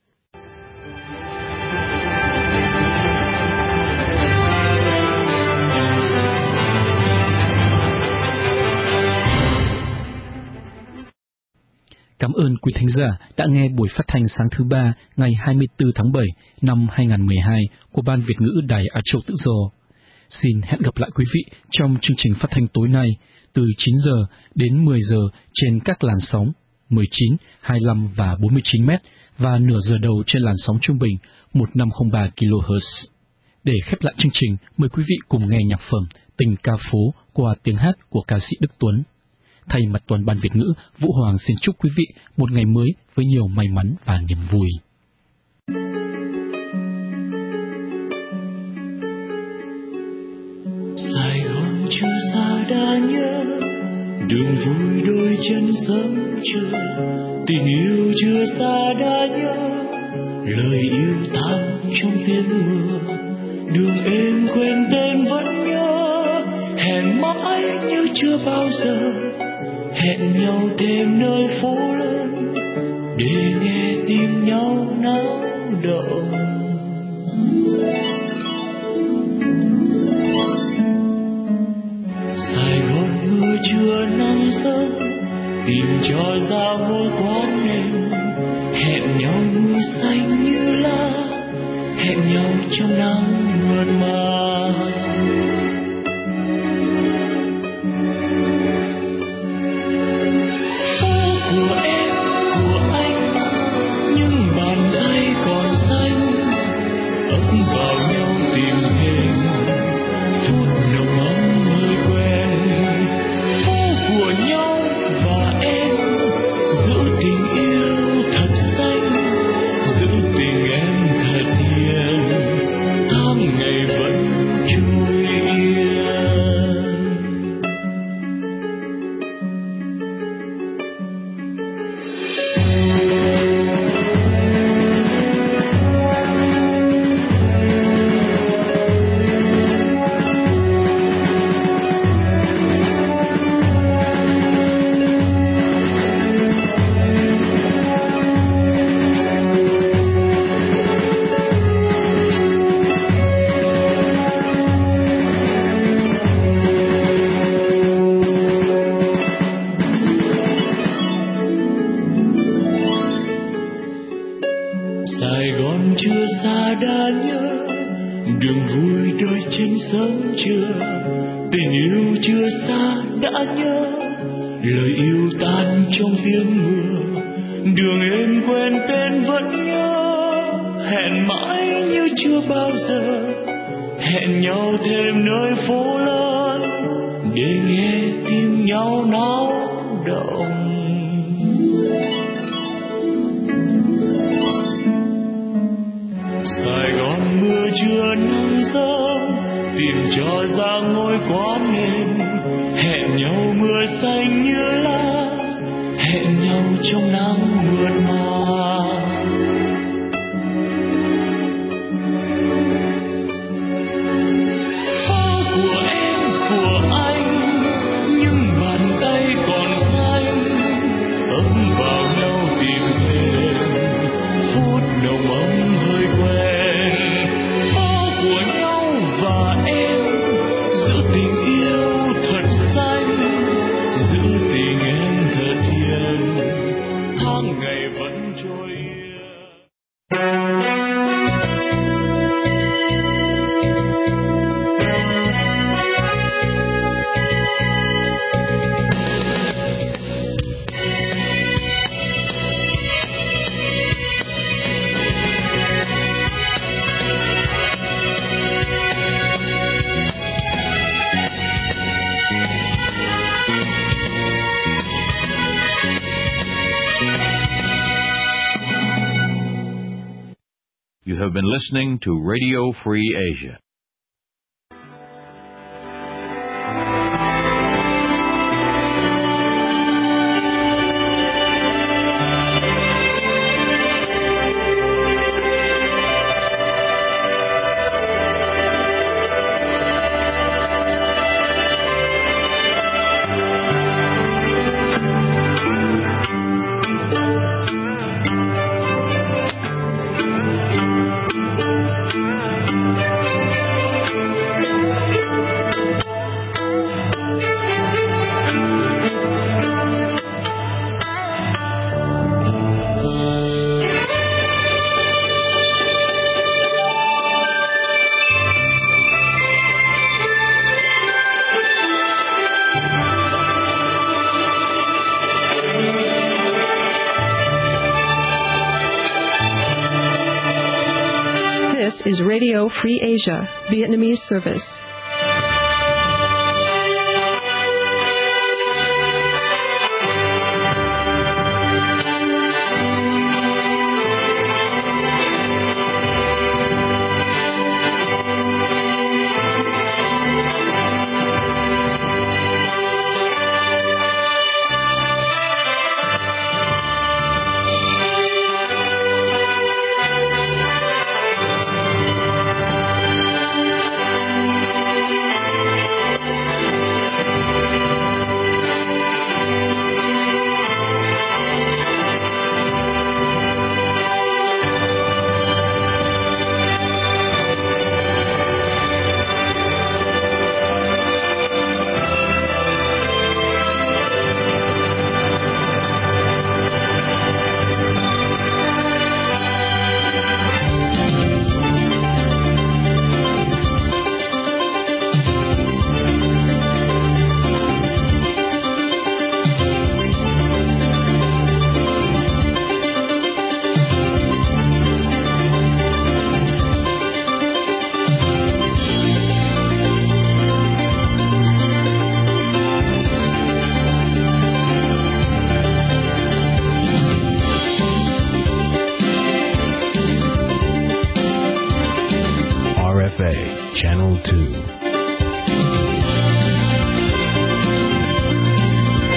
Cảm ơn quý thính giả đã nghe buổi phát thanh sáng thứ ba ngày hai mươi tư tháng bảy năm hai nghìn không trăm mười hai của Ban Việt ngữ Đài Á Châu Tự Do. Xin hẹn gặp lại quý vị trong chương trình phát thanh tối nay từ chín giờ đến mười giờ trên các làn sóng mười chín, hai mươi lăm và bốn mươi chín mét và nửa giờ đầu trên làn sóng trung bình một nghìn năm trăm lẻ ba ki lô héc. Để khép lại chương trình, mời quý vị cùng nghe nhạc phẩm Tình Ca Phố qua tiếng hát của ca sĩ Đức Tuấn. Thay mặt toàn ban Việt ngữ, Vũ Hoàng xin chúc quý vị một ngày mới với nhiều may mắn và niềm vui. Sài Gòn chưa xa đã nhớ, đường vui đôi chân sớm trưa, tình yêu chưa xa đã nhớ, lời yêu tan trong tiếng mưa, đường em quên tên vẫn nhớ, hẹn mãi như chưa bao giờ, hẹn nhau thêm nơi phố lớn để nghe tim nhau náo động. Sài Gòn mưa trưa nắng sớm tìm cho ra mỗi quán em, hẹn nhau mưa xanh như lá, hẹn nhau trong nắng mượt mà. Ngày Sài Gòn chưa xa đã nhớ, đường vui đôi chân sớm trưa, tình yêu chưa xa đã nhớ, lời yêu tan trong tiếng mưa, đường em quen tên vẫn nhớ, hẹn mãi như chưa bao giờ, hẹn nhau thêm nơi phố lớn để nghe tim nhau náo động. Sài Gòn mưa trưa nắng sớm, tìm cho ra ngôi quán nền, hẹn nhau mưa xanh như lá, hẹn nhau trong nắng mượt mà. Phố của em của anh, những bàn tay còn xanh, ấm vào nhau tìm về phút nồng ấm hơi quen. Phố của nhau và em, giữ tình yêu thật xanh, giữ tình em thật hiền, tháng ngày vẫn trôi yên. You have been listening to Radio Free Asia. This is Radio Free Asia, Vietnamese service. Channel two.